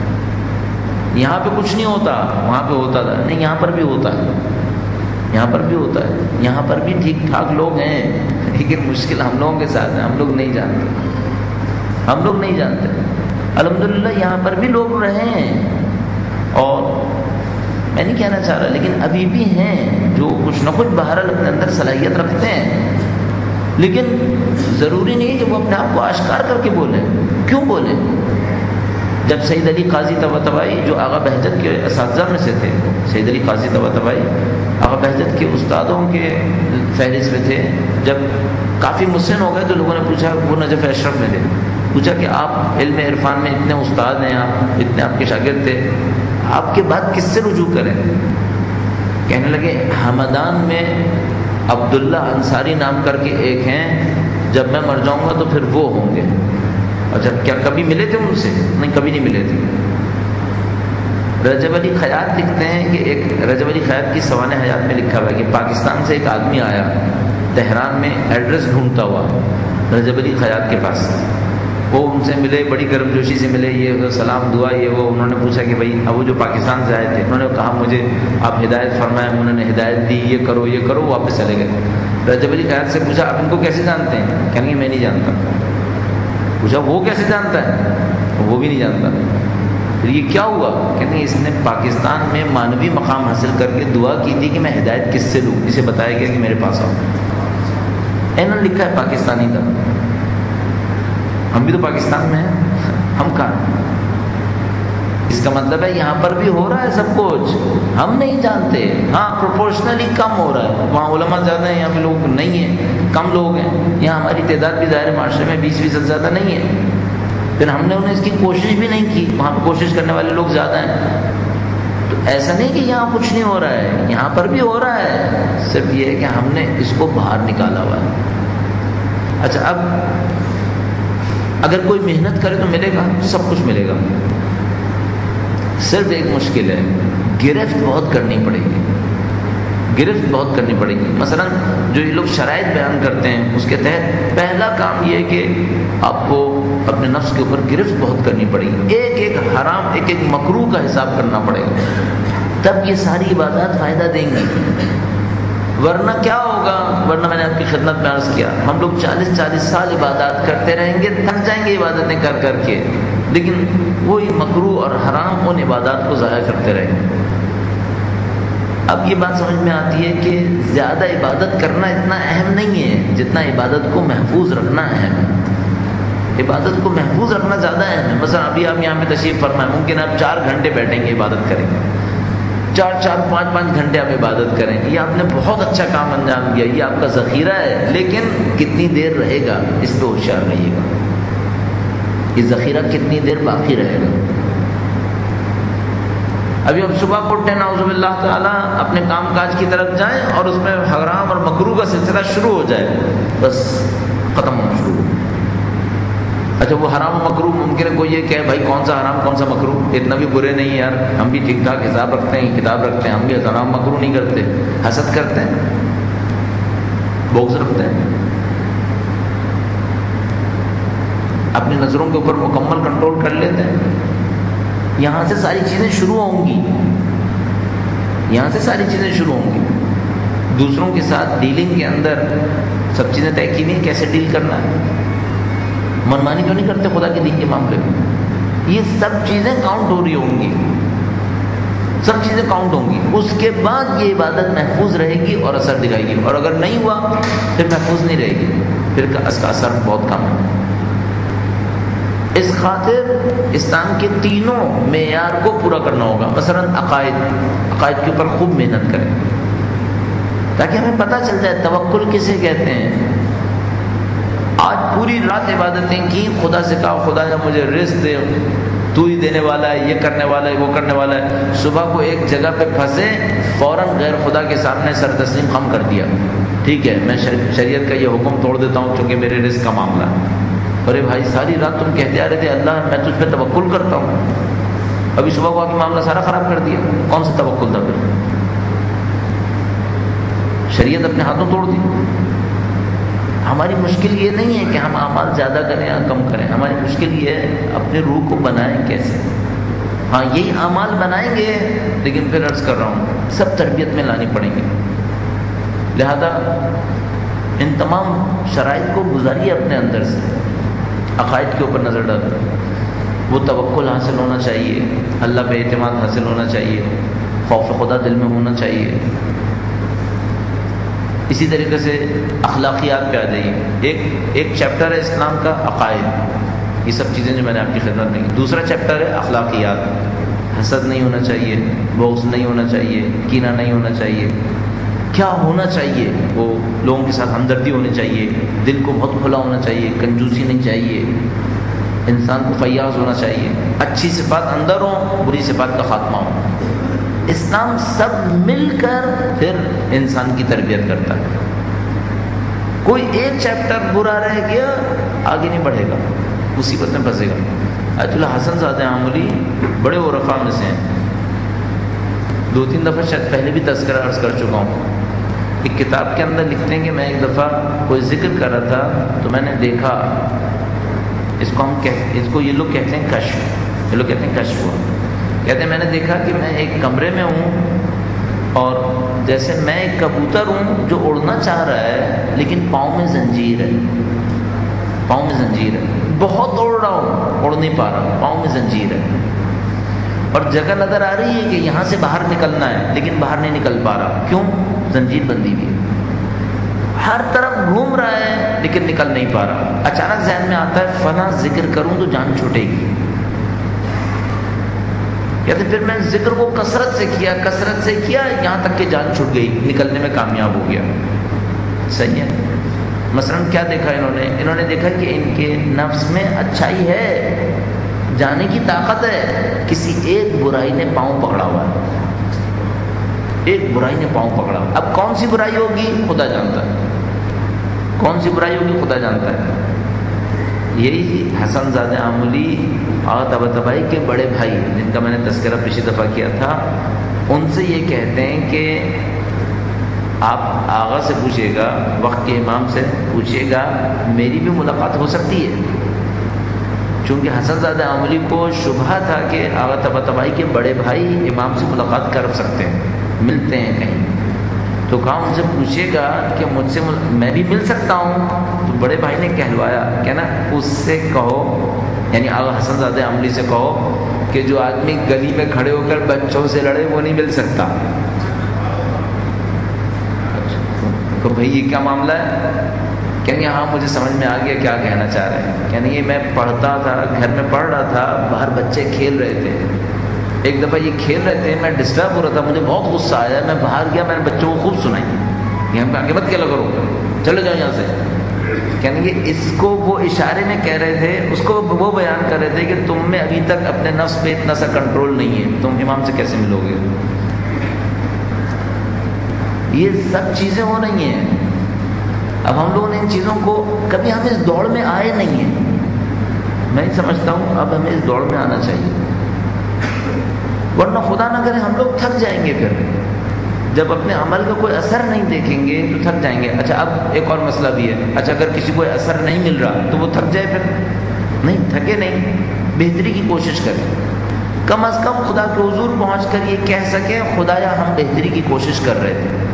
یہاں پہ کچھ نہیں ہوتا، وہاں پہ ہوتا تھا. نہیں، یہاں پر بھی ہوتا ہے، یہاں پر بھی ہوتا ہے. یہاں پر بھی ٹھیک ٹھاک لوگ ہیں، لیکن مشکل ہم لوگوں کے ساتھ ہے. ہم لوگ نہیں جانتے، ہم لوگ نہیں جانتے. الحمدللہ یہاں پر بھی لوگ رہے ہیں، اور میں نہیں کہنا چاہ رہا لیکن ابھی بھی ہیں جو کچھ نہ کچھ بہرحال اپنے اندر صلاحیت رکھتے ہیں. لیکن ضروری نہیں کہ وہ اپنے آپ کو آشکار کر کے بولیں. کیوں بولیں؟ جب سید علی قاضی طباطبائی جو آغا بہجت کے اساتذہ میں سے تھے، سید علی قاضی طباطبائی آغا بہجت کے استادوں کے فہرست میں تھے، جب کافی مسن ہو گئے تو لوگوں نے پوچھا، وہ نجف اشرف میں تھے، پوچھا کہ آپ علم عرفان میں اتنے استاد ہیں، آپ اتنے آپ کے شاگرد تھے، آپ کے بعد کس سے رجوع کریں؟ کہنے لگے حمدان میں عبداللہ انصاری نام کر کے ایک ہیں، جب میں مر جاؤں گا تو پھر وہ ہوں گے. اچھا کیا کبھی ملے تھے ان سے؟ نہیں، کبھی نہیں ملے تھے. رجب علی خیاط لکھتے ہیں کہ ایک رجب علی خیاط کی سوانح حیات میں لکھا ہوا ہے کہ پاکستان سے ایک آدمی آیا تہران میں ایڈریس ڈھونڈتا ہوا رجب علی خیاط کے پاس. وہ ان سے ملے، بڑی گرم جوشی سے ملے، یہ سلام دعا یہ وہ. انہوں نے پوچھا کہ بھائی اب وہ جو پاکستان سے آئے تھے، انہوں نے کہا مجھے آپ ہدایت فرمائیں. انہوں نے ہدایت دی، یہ کرو یہ کرو، واپس چلے گئے. رجب علی خیاط سے پوچھا آپ ان کو کیسے جانتے ہیں؟ کہیں گے میں نہیں جانتا. پوچھا وہ کیسے جانتا ہے؟ وہ بھی نہیں جانتا. پھر یہ کیا ہوا؟ کہتے ہیں اس نے پاکستان میں مانوی مقام حاصل کر کے دعا کی تھی کہ میں ہدایت کس سے لوں. اسے بتایا گیا کہ میرے پاس آؤ. انہوں نے لکھا ہے پاکستانی تھا. ہم بھی تو پاکستان میں ہیں، ہم کہاں؟ اس کا مطلب ہے یہاں پر بھی ہو رہا ہے سب کچھ، ہم نہیں جانتے. ہاں پروپورشنلی کم ہو رہا ہے. وہاں علماء زیادہ ہیں، یہاں پہ لوگ نہیں ہیں، کم لوگ ہیں. یہاں ہماری تعداد بھی ظاہر معاشرے میں بیس فیصد زیادہ نہیں ہے. پھر ہم نے انہیں اس کی کوشش بھی نہیں کی. وہاں پہ کوشش کرنے والے لوگ زیادہ ہیں. تو ایسا نہیں کہ یہاں کچھ نہیں ہو رہا ہے، یہاں پر بھی ہو رہا ہے. صرف یہ ہے کہ ہم نے اس کو باہر نکالا ہوا ہے. اچھا اب اگر کوئی محنت کرے تو ملے گا، سب کچھ ملے گا. صرف ایک مشکل ہے، گرفت بہت کرنی پڑے گی. گرفت بہت کرنی پڑے گی. مثلا جو یہ لوگ شرائط بیان کرتے ہیں اس کے تحت پہلا کام یہ ہے کہ آپ کو اپنے نفس کے اوپر گرفت بہت کرنی پڑے گی. ایک ایک حرام، ایک ایک مکروہ کا حساب کرنا پڑے گا، تب یہ ساری عبادات فائدہ دیں گی. ورنہ کیا ہوگا؟ ورنہ میں نے آپ کی خدمت میں عرض کیا، ہم لوگ چالیس چالیس سال عبادات کرتے رہیں گے، تھک جائیں گے عبادتیں کر کر کے، لیکن وہی مکروہ اور حرام ان عبادات کو ضائع کرتے رہیں گے. اب یہ بات سمجھ میں آتی ہے کہ زیادہ عبادت کرنا اتنا اہم نہیں ہے جتنا عبادت کو محفوظ رکھنا اہم ہے. عبادت کو محفوظ رکھنا زیادہ اہم ہے. مثلا ابھی آپ یہاں پہ تشریف فرمائیں، ممکن آپ چار گھنٹے بیٹھیں گے عبادت کریں گے، چار چار پانچ پانچ گھنٹے آپ عبادت کریں، یہ آپ نے بہت اچھا کام انجام دیا، یہ آپ کا ذخیرہ ہے. لیکن کتنی دیر رہے گا اس پہ ہوشیار رہیے گا. یہ ذخیرہ کتنی دیر باقی رہے گا؟ ابھی اب صبح کو اٹھیں، نعوذ باللہ تعالیٰ اپنے کام کاج کی طرف جائیں اور اس میں حرام اور مکروہ کا سلسلہ شروع ہو جائے، بس ختم ہونا شروع ہو. اچھا وہ حرام و مکروہ ممکن ہے کوئی یہ کہ بھائی کون سا حرام کون سا مکروہ، اتنا بھی برے نہیں یار، ہم بھی ٹھیک ٹھاک حساب رکھتے ہیں، کتاب رکھتے ہیں، ہم بھی حرام مکروہ نہیں کرتے، حسد کرتے ہیں، بغض رکھتے ہیں، اپنی نظروں کے اوپر مکمل کنٹرول کر لیتے ہیں. یہاں سے ساری چیزیں شروع ہوں گی، یہاں سے ساری چیزیں شروع ہوں گی. دوسروں کے ساتھ ڈیلنگ کے اندر سب چیزیں طے کی نہیں، کیسے ڈیل کرنا ہے. منمانی کیوں نہیں کرتے خدا کے دین کے معاملے میں؟ یہ سب چیزیں کاؤنٹ ہو رہی ہوں گی، سب چیزیں کاؤنٹ ہوں گی. اس کے بعد یہ عبادت محفوظ رہے گی اور اثر دکھائے گی. اور اگر نہیں ہوا پھر محفوظ نہیں رہے گی، پھر اس کا اثر بہت کم ہے. اس خاطر اسلام کے تینوں معیار کو پورا کرنا ہوگا. مثلا عقائد عقائد کے اوپر خوب محنت کریں تاکہ ہمیں پتہ چل جائے توکل کسے کہتے ہیں. آج پوری رات عبادتیں کی, خدا سے کہا خدا یا مجھے رزق دے, تو ہی دینے والا ہے, یہ کرنے والا ہے, وہ کرنے والا ہے. صبح کو ایک جگہ پہ پھنسے, فوراً غیر خدا کے سامنے سر تسلیم خم کر دیا, ٹھیک ہے میں شریعت کا یہ حکم توڑ دیتا ہوں چونکہ میرے رزق کا معاملہ ہے. ارے بھائی ساری رات تم کہتے آ رہے تھے اللہ میں تجھ پہ توکل کرتا ہوں, ابھی صبح کو آ کے معاملہ سارا خراب کر دیا. کون سا توکل تھا پھر؟ شریعت اپنے ہاتھوں توڑ دی. ہماری مشکل یہ نہیں ہے کہ ہم اعمال زیادہ کریں یا کم کریں, ہماری مشکل یہ ہے اپنے روح کو بنائیں کیسے. ہاں یہی اعمال بنائیں گے, لیکن پھر عرض کر رہا ہوں سب تربیت میں لانی پڑیں گے. لہذا ان تمام شرائط کو گزاریے اپنے اندر سے. عقائد کے اوپر نظر ڈالیں, وہ توکل حاصل ہونا چاہیے, اللہ پہ اعتماد حاصل ہونا چاہیے, خوف خدا دل میں ہونا چاہیے. اسی طریقے سے اخلاقیات پہ آ جائیے. ایک ایک چیپٹر ہے اسلام کا عقائد, یہ سب چیزیں جو میں نے آپ کی خدمت میں کی. دوسرا چیپٹر ہے اخلاقیات, حسد نہیں ہونا چاہیے, بغض نہیں ہونا چاہیے, کینہ نہیں ہونا چاہیے. کیا ہونا چاہیے؟ وہ لوگوں کے ساتھ ہمدردی ہونی چاہیے, دل کو بہت کھلا ہونا چاہیے, کنجوسی نہیں چاہیے, انسان کو فیاض ہونا چاہیے, اچھی صفات اندر ہوں, بری صفات کا خاتمہ ہو. اسلام سب مل کر پھر انسان کی تربیت کرتا ہے. کوئی ایک چیپٹر برا رہ گیا آگے نہیں بڑھے گا, مصیبت میں پھنسے گا. آیت اللہ حسن زادہ عاملی بڑے عرفاء میں سے ہیں, دو تین دفعہ شاید پہلے بھی تذکرہ عرض کر چکا ہوں. ایک کتاب کے اندر لکھتے ہیں کہ میں ایک دفعہ کوئی ذکر کر رہا تھا تو میں نے دیکھا, اس کو ہم کہتے اس کو یہ لوگ کہتے ہیں کشف, یہ لوگ کہتے ہیں کشف ہوا. کہتے ہیں میں نے دیکھا کہ میں ایک کمرے میں ہوں اور جیسے میں ایک کبوتر ہوں جو اڑنا چاہ رہا ہے لیکن پاؤں میں زنجیر ہے, پاؤں میں زنجیر ہے, بہت اڑ رہا ہوں اڑ نہیں پا رہا, پاؤں میں زنجیر ہے, اور جگہ نظر آ رہی ہے کہ یہاں سے باہر نکلنا ہے لیکن باہر نہیں نکل پا رہا. کیوں؟ زنجیر بندی ہوئی ہے. ہر طرف گھوم رہا ہے لیکن نکل نہیں پا رہا. اچانک ذہن میں آتا ہے فلاں ذکر کروں تو جان چھوٹے گی. کہتے پھر میں ذکر کو کثرت سے کیا, کثرت سے کیا, یہاں تک کہ جان چھوٹ گئی, نکلنے میں کامیاب ہو گیا. صحیح ہے. مثلا کیا دیکھا انہوں نے؟ انہوں نے دیکھا کہ ان کے نفس میں اچھائی ہے, جانے کی طاقت ہے, کسی ایک برائی نے پاؤں پکڑا ہوا ہے, ایک برائی نے پاؤں پکڑا. اب کون سی برائی ہوگی خدا جانتا ہے, کون سی برائی ہوگی خدا جانتا ہے. یہی حسن زادہ عاملی اور طباطبائی کے بڑے بھائی جن کا میں نے تذکرہ پچھلی دفعہ کیا تھا, ان سے یہ کہتے ہیں کہ آپ آغا سے پوچھیے گا, وقت کے امام سے پوچھیے گا, میری بھی ملاقات ہو سکتی ہے. چونکہ حسن زادہ عاملی کو شبہ تھا کہ آغا طباطبائی کے بڑے بھائی امام سے ملاقات کر سکتے ہیں, ملتے ہیں کہیں. تو کہا ان سے پوچھے گا کہ مجھ سے مل... میں بھی مل سکتا ہوں. تو بڑے بھائی نے کہلوایا کہ نا اس سے کہو, یعنی آغا حسن زادہ عاملی سے کہو کہ جو آدمی گلی میں کھڑے ہو کر بچوں سے لڑے وہ نہیں مل سکتا. تو بھائی یہ کیا معاملہ ہے؟ کہیں ہاں مجھے سمجھ میں آ گیا کیا کہنا چاہ رہے ہیں. یعنی یہ میں پڑھتا تھا, گھر میں پڑھ رہا تھا, باہر بچے کھیل رہے تھے, ایک دفعہ یہ کھیل رہے تھے, میں ڈسٹرب ہو رہا تھا, مجھے بہت غصہ آیا, میں باہر گیا, میں نے بچوں کو خوب سنائی, یہاں پہ آگے مت کیا کرو, چلو جاؤ یہاں سے. کہنے کہ اس کو وہ اشارے میں کہہ رہے تھے, اس کو وہ بیان کر رہے تھے کہ تم میں ابھی تک اپنے نفس پہ اتنا سا کنٹرول نہیں ہے, تم امام سے کیسے ملو گے. یہ سب چیزیں ہو رہی ہیں. اب ہم لوگوں نے ان چیزوں کو کبھی ہم اس دوڑ میں آئے نہیں ہیں. میں سمجھتا ہوں اب ہمیں اس دوڑ میں آنا چاہیے, ورنہ خدا نہ کرے ہم لوگ تھک جائیں گے. پھر جب اپنے عمل کا کوئی اثر نہیں دیکھیں گے تو تھک جائیں گے. اچھا اب ایک اور مسئلہ بھی ہے, اچھا اگر کسی کو اثر نہیں مل رہا تو وہ تھک جائے, پھر نہیں, تھکے نہیں, بہتری کی کوشش کریں. کم از کم خدا کے حضور پہنچ کر یہ کہہ سکیں خدایا ہم بہتری کی کوشش کر رہے تھے,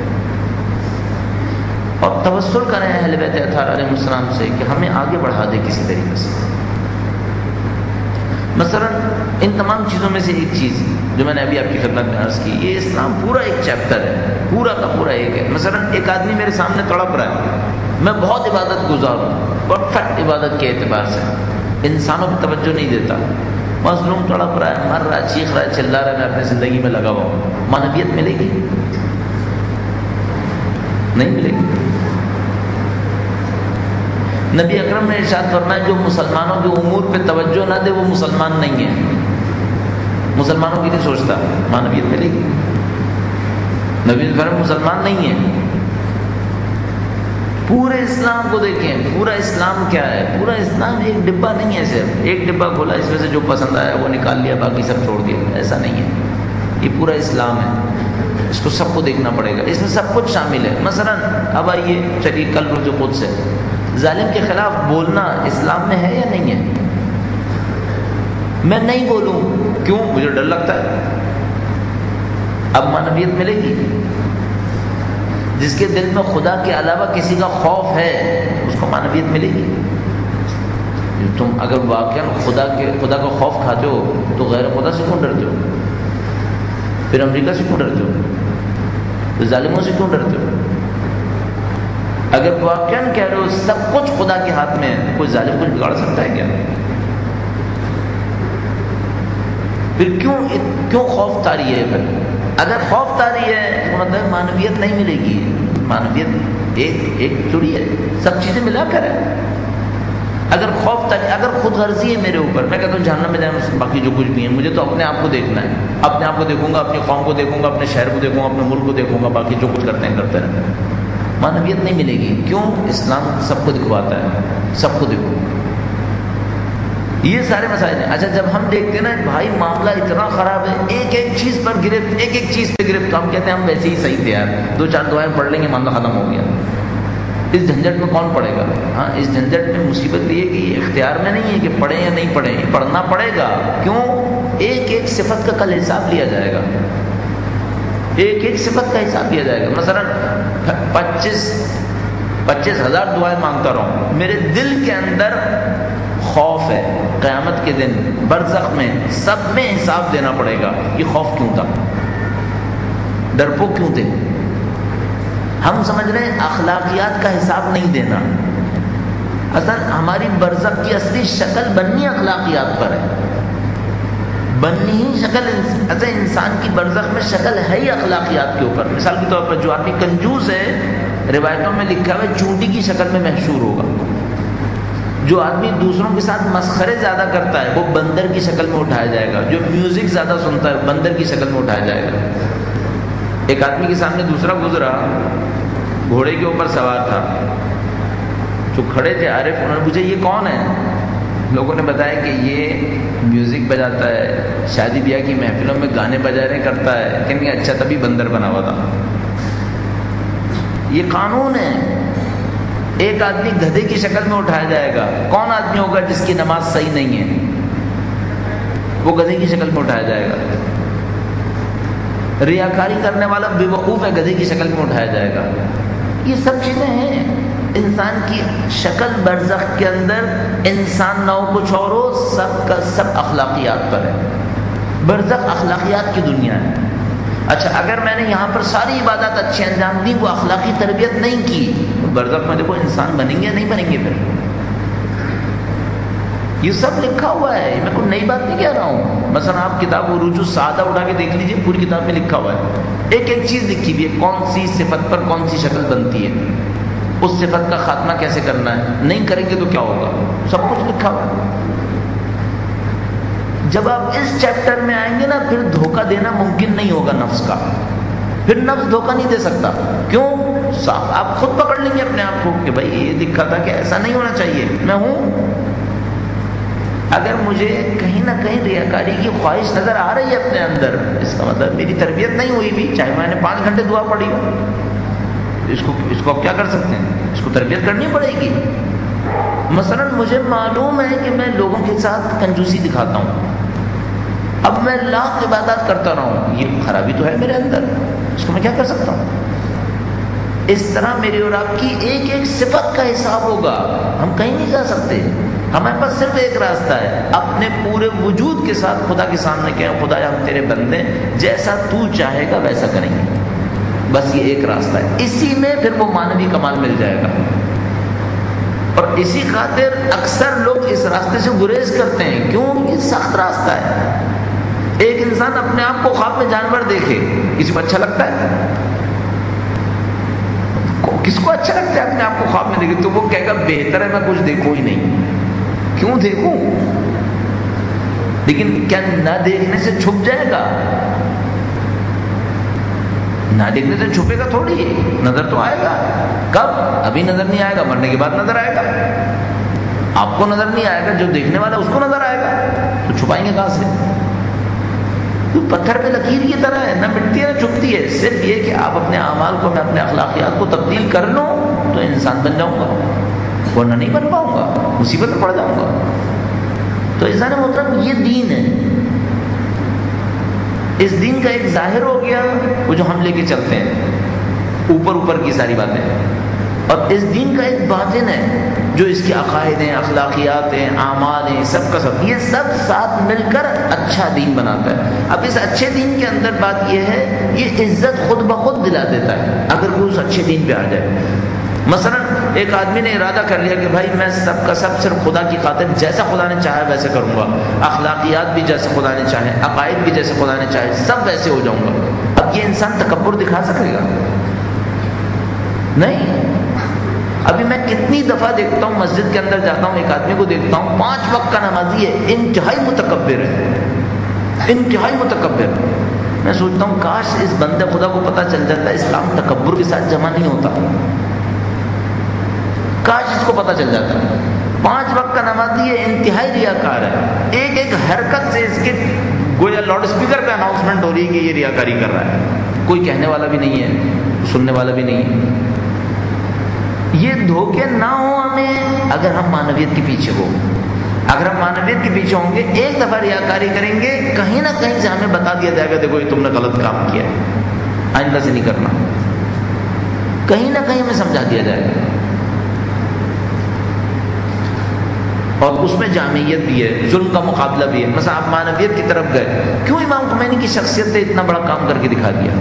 اور توسل کریں اہل بیت اطہار علیہ السلام سے کہ ہمیں آگے بڑھا دے کسی طریقے سے. مثلا ان تمام چیزوں میں سے ایک چیز جو میں نے ابھی آپ کی خدمت میں عرض کی, یہ اسلام پورا ایک چیپٹر ہے, پورا کا پورا ایک ہے. مثلا ایک آدمی میرے سامنے تڑپ رہا ہے, میں بہت عبادت گزار ہوں, پرفیکٹ عبادت کے اعتبار سے, انسانوں پہ توجہ نہیں دیتا، مظلوم تڑپ رہا ہے، مر رہا ہے، چیخ رہا ہے، چلا رہا ہے، میں اپنی زندگی میں لگا ہوا ہوں، مانویت ملے گی؟ نہیں ملے گی۔ نبی اکرم نے ارشاد فرمایا جو مسلمانوں کے امور پہ توجہ نہ دے وہ مسلمان نہیں ہے، مسلمانوں کی نہیں سوچتا، مانویت ملے گی؟ نبی نے فرمایا مسلمان نہیں ہے۔ پورے اسلام کو دیکھیں، پورا اسلام کیا ہے؟ پورا اسلام ایک ڈبہ نہیں ہے، صرف ایک ڈبہ کھولا، اس میں سے جو پسند آیا وہ نکال لیا، باقی سب چھوڑ دیا، ایسا نہیں ہے۔ یہ پورا اسلام ہے، اس کو سب کو دیکھنا پڑے گا، اس میں سب کچھ شامل ہے۔ مثلا اب آئیے چلیے کل روز قدس ہے، ظالم کے خلاف بولنا اسلام میں ہے یا نہیں ہے؟ میں نہیں بولوں، کیوں؟ مجھے ڈر لگتا ہے۔ اب مانویت ملے گی؟ جس کے دل میں خدا کے علاوہ کسی کا خوف ہے اس کو مانویت ملے گی؟ تم اگر واقعا خدا کے خدا کا خوف کھاتے ہو تو غیر خدا سے کیوں ڈرتے ہو؟ پھر امریکہ سے کیوں ڈرتے ہو؟ پھر ظالموں سے کیوں ڈرتے ہو؟ اگر واقعا کہہ رہے ہو سب کچھ خدا کے ہاتھ میں ہے، کوئی ظالم کچھ بگاڑ سکتا ہے کیا؟ پھر کیوں کیوں خوف طاری ہے؟ پھر اگر خوف طاری ہے تو مطلب مانویت نہیں ملے گی۔ مانویت ایک ایک چڑی ہے، سب چیزیں ملا کر ہے۔ اگر خوف طاری، اگر خود غرضی ہے میرے اوپر، میں کہتا ہوں جہنم میں جانا، باقی جو کچھ بھی ہے مجھے تو اپنے آپ کو دیکھنا ہے، اپنے آپ کو دیکھوں گا، اپنی قوم کو دیکھوں گا، اپنے شہر کو دیکھوں گا، اپنے ملک کو دیکھوں گا، باقی جو کچھ کرتے ہیں کرتے رہتے ہیں، مانویت نہیں ملے گی۔ کیوں؟ اسلام سب کو دکھواتا ہے، سب کو دیکھو۔ یہ سارے مسائل ہیں۔ اچھا جب ہم دیکھتے ہیں نا بھائی معاملہ اتنا خراب ہے، ایک ایک چیز پر گرفت، ایک ایک چیز پہ گرفت، تو ہم کہتے ہیں ہم ویسے ہی صحیح تھے یار، دو چار دعائیں پڑھ لیں گے معاملہ ختم ہو گیا۔ اس جھنجٹ میں کون پڑے گا؟ ہاں اس جھنجٹ میں مصیبت یہ ہے کہ یہ اختیار میں نہیں ہے کہ پڑھیں یا نہیں پڑھیں، یہ پڑھنا پڑے گا۔ کیوں؟ ایک ایک صفت کا کل حساب لیا جائے گا، ایک ایک صفت کا حساب لیا جائے گا۔ مثلا پچیس پچیس ہزار دعائیں مانگتا رہا، میرے دل کے اندر خوف ہے، قیامت کے دن برزخ میں سب میں حساب دینا پڑے گا۔ یہ خوف کیوں تھا؟ ڈرپوک کیوں تھے؟ ہم سمجھ رہے ہیں اخلاقیات کا حساب نہیں دینا، اصل ہماری برزخ کی اصلی شکل بننی اخلاقیات پر ہے، بننی ہی شکل اصل انسان کی برزخ میں شکل ہے ہی اخلاقیات کے اوپر۔ مثال کے طور پر جو آدمی کنجوس ہے، روایتوں میں لکھا ہوا ہے چونٹی کی شکل میں محشور ہوگا۔ جو آدمی دوسروں کے ساتھ مسخرے زیادہ کرتا ہے وہ بندر کی شکل میں اٹھایا جائے گا، جو میوزک زیادہ سنتا ہے بندر کی شکل میں اٹھایا جائے گا۔ ایک آدمی کے سامنے دوسرا گزرا، گھوڑے کے اوپر سوار تھا، جو کھڑے تھے عارف انہوں نے پوچھا یہ کون ہے؟ لوگوں نے بتایا کہ یہ میوزک بجاتا ہے، شادی بیاہ کی محفلوں میں گانے بجانے کرتا ہے۔ کہ نہیں اچھا تبھی بندر بنا ہوا تھا۔ یہ قانون ہے۔ ایک آدمی گدھے کی شکل میں اٹھایا جائے گا۔ کون آدمی ہوگا جس کی نماز صحیح نہیں ہے؟ وہ گدھے کی شکل میں اٹھایا جائے گا۔ ریاکاری کرنے والا بے وقوف ہے، گدھے کی شکل میں اٹھایا جائے گا۔ یہ سب چیزیں ہیں۔ انسان کی شکل برزخ کے اندر انسان نہ ہو کچھ اور ہو، سب کا سب اخلاقیات پر ہے۔ برزخ اخلاقیات کی دنیا ہے۔ اچھا اگر میں نے یہاں پر ساری عبادات اچھی انجام دی، وہ اخلاقی تربیت نہیں کی، تو برزخ میں دیکھو انسان بنیں گے یا نہیں بنیں گے؟ پھر یہ سب لکھا ہوا ہے، میں کوئی نئی بات نہیں کہہ رہا ہوں۔ مثلا آپ کتاب عروج السعادہ اٹھا کے دیکھ لیجئے، پوری کتاب میں لکھا ہوا ہے، ایک ایک چیز لکھی ہوئی ہے، کون سی صفت پر کون سی شکل بنتی ہے، اس صفت کا خاتمہ کیسے کرنا ہے، نہیں کریں گے تو کیا ہوگا، سب کچھ لکھا ہوا ہے۔ جب آپ اس چیپٹر میں آئیں گے نا، پھر دھوکہ دینا ممکن نہیں ہوگا نفس کا، پھر نفس دھوکہ نہیں دے سکتا۔ کیوں؟ صاف آپ خود پکڑ لیں گے اپنے آپ کو کہ بھائی یہ لکھا تھا کہ ایسا نہیں ہونا چاہیے، میں ہوں۔ اگر مجھے کہیں نہ کہیں ریاکاری کی خواہش نظر آ رہی ہے اپنے اندر، اس کا مطلب میری تربیت نہیں ہوئی بھی، چاہے میں نے پانچ گھنٹے دعا پڑھی ہو، اس کو اس کو آپ کیا کر سکتے ہیں؟ اس کو تربیت کرنی پڑے گی۔ مثلا مجھے معلوم ہے کہ میں لوگوں کے ساتھ کنجوسی دکھاتا ہوں، اب میں لاکھ عبادات کرتا رہا ہوں، یہ خرابی تو ہے میرے اندر، اس کو میں کیا کر سکتا ہوں؟ اس طرح میری اور آپ کی ایک ایک صفت کا حساب ہوگا، ہم کہیں نہیں جا سکتے۔ ہمارے پاس صرف ایک راستہ ہے، اپنے پورے وجود کے ساتھ خدا کے سامنے کہیں خدا ہم تیرے بندے، جیسا تو چاہے گا ویسا کریں گے، بس یہ ایک راستہ ہے، اسی میں پھر وہ مانوی کمال مل جائے گا۔ اور اسی خاطر اکثر لوگ اس راستے سے گریز کرتے ہیں. کیوں؟ یہ سخت راستہ ہے. ایک انسان اپنے آپ کو خواب میں جانور دیکھے، کسی کو اچھا لگتا ہے؟ کس کو اچھا لگتا ہے اپنے آپ کو خواب میں دیکھے؟ تو وہ کہے گا بہتر ہے میں کچھ دیکھوں ہی نہیں. کیوں دیکھوں؟ لیکن کیا نہ دیکھنے سے چھپ جائے گا؟ نہ دیکھنے سے چھپے گا تھوڑی، نظر تو آئے گا. کب؟ ابھی نظر نہیں آئے گا، مرنے کے بعد نظر آئے گا. آپ کو نظر نہیں آئے گا، جو دیکھنے والا اس کو نظر آئے گا. تو چھپائیں گے کہاں سے؟ تو پتھر پہ لکیر کی طرح ہے، نہ مٹتی ہے نہ چھپتی ہے. صرف یہ کہ آپ اپنے اعمال کو، میں اپنے اخلاقیات کو تبدیل کر لوں تو انسان بن جاؤں گا، ورنہ نہیں بن پاؤں گا، مصیبت میں پڑ جاؤں گا. تو عزیزان محترم، یہ دین ہے. اس دین کا ایک ظاہر ہو گیا وہ جو ہم لے کے چلتے ہیں، اوپر اوپر کی ساری باتیں، اور اس دین کا ایک باطن ہے جو اس کے عقائد ہیں، اخلاقیات ہیں، اعمال ہیں، سب کا سب، یہ سب ساتھ مل کر اچھا دین بناتا ہے. اب اس اچھے دین کے اندر بات یہ ہے، یہ عزت خود بخود دلا دیتا ہے اگر کوئی اس اچھے دین پہ آ جائے. مثلا ایک آدمی نے ارادہ کر لیا کہ بھائی میں سب کا سب صرف خدا کی خاطر جیسا خدا نے چاہا ویسے کروں گا، اخلاقیات بھی جیسے خدا نے چاہے، عقائد بھی جیسے خدا نے چاہے، سب ویسے ہو جاؤں گا. اب یہ انسان تکبر دکھا سکے گا؟ نہیں. ابھی میں کتنی دفعہ دیکھتا ہوں، مسجد کے اندر جاتا ہوں، ایک آدمی کو دیکھتا ہوں پانچ وقت کا نمازی ہے، انتہائی متکبر ہے، انتہائی متکبر. میں سوچتا ہوں کاش اس بندے خدا کو پتہ چل جاتا اسلام تکبر کے ساتھ جمع نہیں ہوتا، کاش اس کو پتہ چل جاتا. پانچ وقت کا نمازی ہے، انتہائی ریاکار ہے، ایک ایک حرکت سے اس کے گویا لاؤڈ اسپیکر پہ اناؤنسمنٹ ہو رہی ہے کہ یہ ریاکاری کر رہا ہے. کوئی کہنے والا بھی نہیں ہے، سننے والا بھی نہیں ہے. یہ دھوکے نہ ہوں ہمیں اگر ہم معنویت کے پیچھے ہو. اگر ہم معنویت کے پیچھے ہوں گے، ایک دفعہ ریاکاری کریں گے، کہیں نہ کہیں سے ہمیں بتا دیا جائے گا دیکھو یہ تم نے غلط کام کیا ہے، آئندہ سے نہیں کرنا. کہیں نہ کہیں ہمیں سمجھا دیا جائے گا. اور اس میں جامعیت بھی ہے، ظلم کا مقابلہ بھی ہے. مثلا آپ معنویت کی طرف گئے، کیوں امام خمینی کی شخصیت نے اتنا بڑا کام کر کے دکھا دیا؟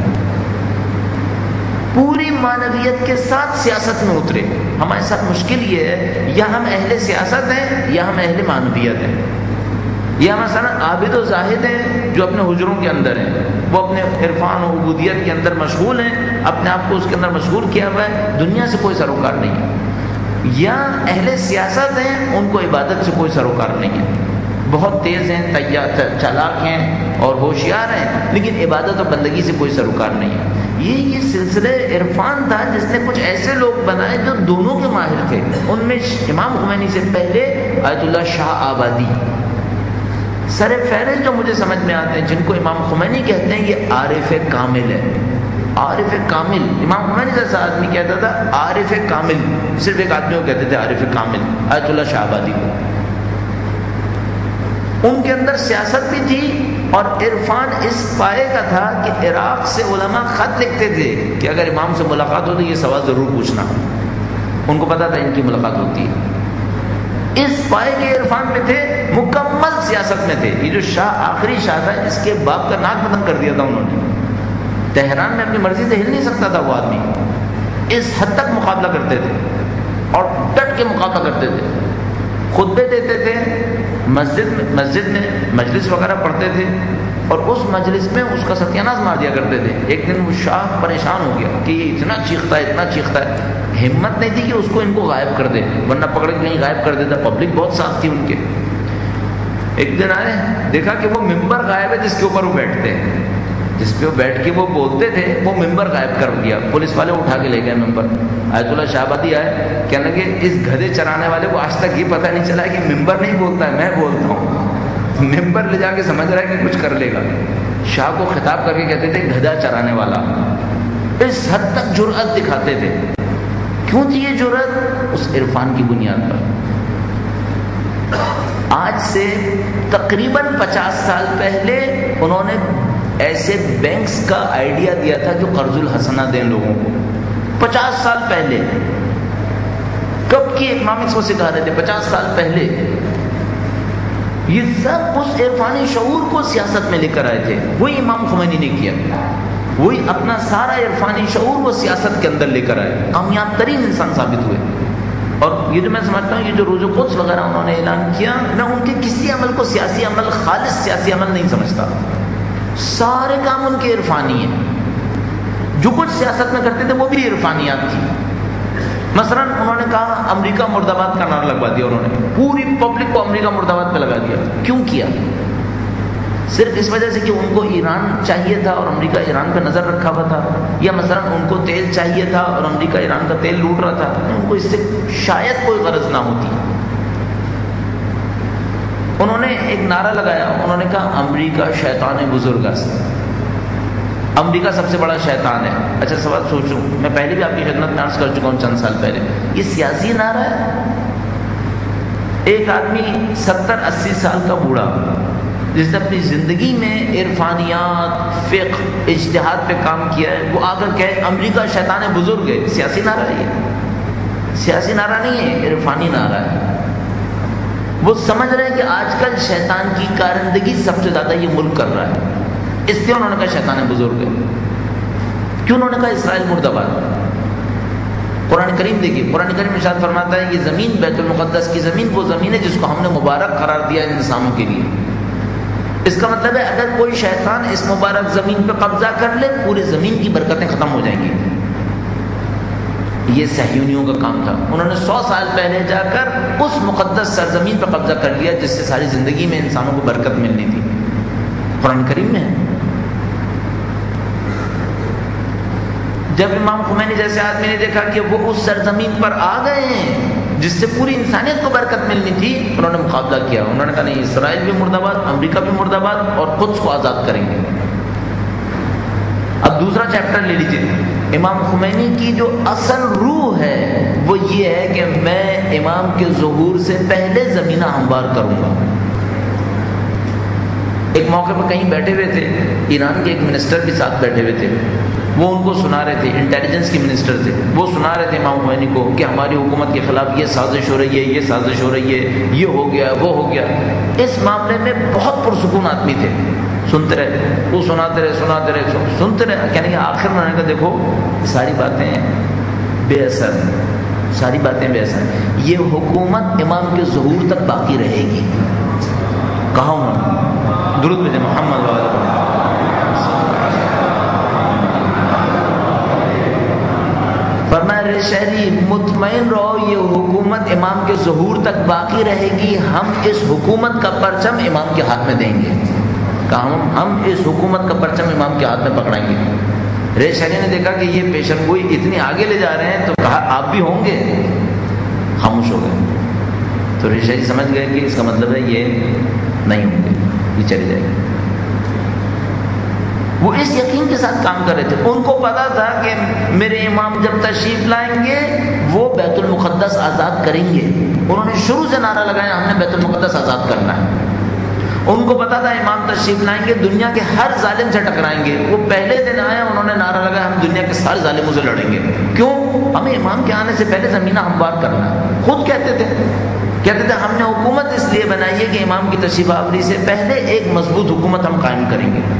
پوری معنویت کے ساتھ سیاست میں اترے. ہمارے ساتھ مشکل یہ ہے، یا ہم اہل سیاست ہیں یا ہم اہل معنویت ہیں. یا مثلا عابد و زاہد ہیں جو اپنے حجروں کے اندر ہیں، وہ اپنے عرفان و عبودیت کے اندر مشغول ہیں، اپنے آپ کو اس کے اندر مشغول کیا ہوا ہے، دنیا سے کوئی سروکار نہیں ہے. یا اہل سیاست ہیں، ان کو عبادت سے کوئی سروکار نہیں ہے، بہت تیز ہیں، چالاک ہیں اور ہوشیار ہیں، لیکن عبادت اور بندگی سے کوئی سروکار نہیں ہے. یہ یہ سلسلہ عرفان تھا جس نے کچھ ایسے لوگ بنائے جو دونوں کے ماہر تھے. ان میں امام خمینی سے پہلے آیت اللہ شاہ آبادی سر فہرست جو مجھے سمجھ میں آتے ہیں، جن کو امام خمینی کہتے ہیں، یہ عارف کامل ہے. عارف کامل، امام خمینی جیسا آدمی کہتا تھا عارف کامل، صرف ایک آدمی کو کہتے تھے عارف کامل، آیت اللہ شاہ آبادی کو. ان کے اندر سیاست بھی تھی اور عرفان اس پائے کا تھا کہ عراق سے علماء خط لکھتے تھے کہ اگر امام سے ملاقات ہو تو یہ سوال ضرور پوچھنا. ان کو پتا تھا ان کی ملاقات ہوتی ہے. اس پائے کے عرفان میں تھے، مکمل سیاست میں تھے. یہ جو شاہ آخری شاہ تھا، اس کے باپ کا ناک بند کر دیا تھا انہوں نے. تہران میں اپنی مرضی سے ہل نہیں سکتا تھا وہ آدمی. اس حد تک مقابلہ کرتے تھے اور ڈٹ کے مقابلہ کرتے تھے. خطبے دیتے تھے مسجد میں مسجد میں مجلس وغیرہ پڑھتے تھے اور اس مجلس میں اس کا ستیہ ناز مار دیا کرتے تھے. ایک دن وہ شاہ پریشان ہو گیا کہ یہ اتنا چیختا ہے اتنا چیختا ہے. ہمت نہیں تھی کہ اس کو ان کو غائب کر دے، ورنہ پکڑ کے کہیں غائب کر دیتا. پبلک بہت ساتھ تھی ان کے. ایک دن آئے، دیکھا کہ وہ ممبر غائب ہے جس کے اوپر وہ بیٹھتے ہیں، جس پہ وہ بیٹھ کے وہ بولتے تھے، وہ ممبر غائب کر دیا. پولیس والے اٹھا کے لے گئے ممبر. آیت اللہ شاہ آبادی آئے، کہنے لگے اس گدھے چرانے والے کو آج تک یہ پتہ نہیں چلا کہ ممبر نہیں بولتا ہے، میں بولتا ہوں. ممبر لے جا کے سمجھ رہا ہے کہ کچھ کر لے گا. شاہ کو خطاب کر کے کہتے تھے گدھا چرانے والا. اس حد تک جرأت دکھاتے تھے. کیوں تھی یہ جرأت؟ اس عرفان کی بنیاد پر. آج سے تقریباً پچاس سال پہلے انہوں نے ایسے بینکس کا آئیڈیا دیا تھا جو قرض الحسنہ دیں لوگوں کو. پچاس سال پہلے. کب کی اکنامکس کو سکھا رہے تھے؟ پچاس سال پہلے. یہ سب اس عرفانی شعور کو سیاست میں لے کر آئے تھے. وہی امام خمینی نے کیا. وہی اپنا سارا عرفانی شعور وہ سیاست کے اندر لے کر آئے. کامیاب ترین انسان ثابت ہوئے. اور یہ جو میں سمجھتا ہوں یہ جو روز قدس وغیرہ انہوں نے اعلان کیا، میں ان کے کسی عمل کو سیاسی عمل، خالص سیاسی عمل نہیں سمجھتا. سارے کام ان کے عرفانی ہیں. جو کچھ سیاست میں کرتے تھے وہ بھی عرفانیات تھی. مثلا انہوں نے کہا امریکہ مرد آباد کا نعرہ لگوا دیا، انہوں نے پوری پبلک کو امریکہ مرد آباد پہ لگا دیا. کیوں کیا؟ صرف اس وجہ سے کہ ان کو ایران چاہیے تھا اور امریکہ ایران پہ نظر رکھا ہوا تھا، یا مثلا ان کو تیل چاہیے تھا اور امریکہ ایران کا تیل لوٹ رہا تھا. ان کو اس سے شاید کوئی غرض نہ ہوتی. انہوں نے ایک نعرہ لگایا، انہوں نے کہا امریکہ شیطان بزرگ است، امریکہ سب سے بڑا شیطان ہے. اچھا سوال سوچوں، میں پہلے بھی آپ کی خدمت میں عرض کر چکا ہوں چند سال پہلے، یہ سیاسی نعرہ ہے. ایک آدمی ستر اسی سال کا بوڑھا جس نے اپنی زندگی میں عرفانیات، فقہ، اجتہاد پہ کام کیا ہے، وہ آ کر کہے امریکہ شیطان بزرگ ہے. سیاسی نعرہ ہے یہ؟ سیاسی نعرہ نہیں ہے، عرفانی نعرہ ہے. وہ سمجھ رہے ہیں کہ آج کل شیطان کی کارندگی سب سے زیادہ یہ ملک کر رہا ہے، اس لیے انہوں نے کہا شیطان بزرگ ہے. کیوں انہوں نے کہا اسرائیل مرد آباد؟ قرآن کریم دیکھیے، قرآن کریم ارشاد فرماتا ہے یہ زمین بیت المقدس کی زمین وہ زمین ہے جس کو ہم نے مبارک قرار دیا ہے انسانوں کے لیے. اس کا مطلب ہے اگر کوئی شیطان اس مبارک زمین پہ قبضہ کر لے پوری زمین کی برکتیں ختم ہو جائیں گی. یہ صہیونیوں کا کام تھا. انہوں نے سو سال پہلے جا کر اس مقدس سرزمین پہ قبضہ کر لیا جس سے ساری زندگی میں انسانوں کو برکت ملنی تھی. قرآن کریم میں ہے. جب امام خمینی جیسے آدمی نے دیکھا کہ وہ اس سرزمین پر آ گئے ہیں جس سے پوری انسانیت کو برکت ملنی تھی، انہوں نے مقابلہ کیا. انہوں نے کہا نہیں، اسرائیل بھی مرد آباد، امریکہ بھی مرد آباد، اور قدس کو آزاد کریں گے. اب دوسرا چیپٹر لے لیجیے. امام خمینی کی جو اصل روح ہے وہ یہ ہے کہ میں امام کے ظہور سے پہلے زمینہ ہموار کروں گا. ایک موقع پر کہیں بیٹھے ہوئے تھے، ایران کے ایک منسٹر بھی ساتھ بیٹھے ہوئے تھے. وہ ان کو سنا رہے تھے، انٹیلیجنس کے منسٹر تھے. وہ سنا رہے تھے امام خمینی کو کہ ہماری حکومت کے خلاف یہ سازش ہو رہی ہے، یہ سازش ہو رہی ہے، یہ ہو گیا، وہ ہو گیا. اس معاملے میں بہت پرسکون آدمی تھے. سنتے رہے، وہ سناتے رہے سناتے رہے سنتے رہے کہنے کہ آخر میں نے کہا دیکھو ساری باتیں بے اثر، ساری باتیں بے اثر. یہ حکومت امام کے ظہور تک باقی رہے گی. کہا ہوں درود بھیجے محمد وعلیہ فرمایا رے شہری مطمئن رہو یہ حکومت امام کے ظہور تک باقی رہے گی. ہم اس حکومت کا پرچم امام کے ہاتھ میں دیں گے. کہا ہم اس حکومت کا پرچم امام کے ہاتھ میں پکڑائیں گے. رے شہری نے دیکھا کہ یہ پیشن گوئی اتنی آگے لے جا رہے ہیں تو کہا آپ بھی ہوں گے. خاموش ہو گئے. تو رے شہری سمجھ گئے کہ اس کا مطلب ہے یہ نہیں ہوں گے، یہ چلی جائے گی. وہ اس یقین کے ساتھ کام کر رہے تھے. ان کو پتا تھا کہ میرے امام جب تشریف لائیں گے وہ بیت المقدس آزاد کریں گے. انہوں نے شروع سے نعرہ لگایا ہم نے بیت المقدس آزاد کرنا ہے. ان کو پتا تھا امام تشریف لائیں گے دنیا کے ہر ظالم سے ٹکرائیں گے. وہ پہلے دن آئے انہوں نے نعرہ لگایا ہم دنیا کے سارے ظالموں سے لڑیں گے. کیوں؟ ہمیں امام کے آنے سے پہلے زمینہ ہموار کرنا ہے. خود کہتے تھے کہتے تھے ہم نے حکومت اس لیے بنائی ہے کہ امام کی تشریف آوری سے پہلے ایک مضبوط حکومت ہم قائم کریں گے.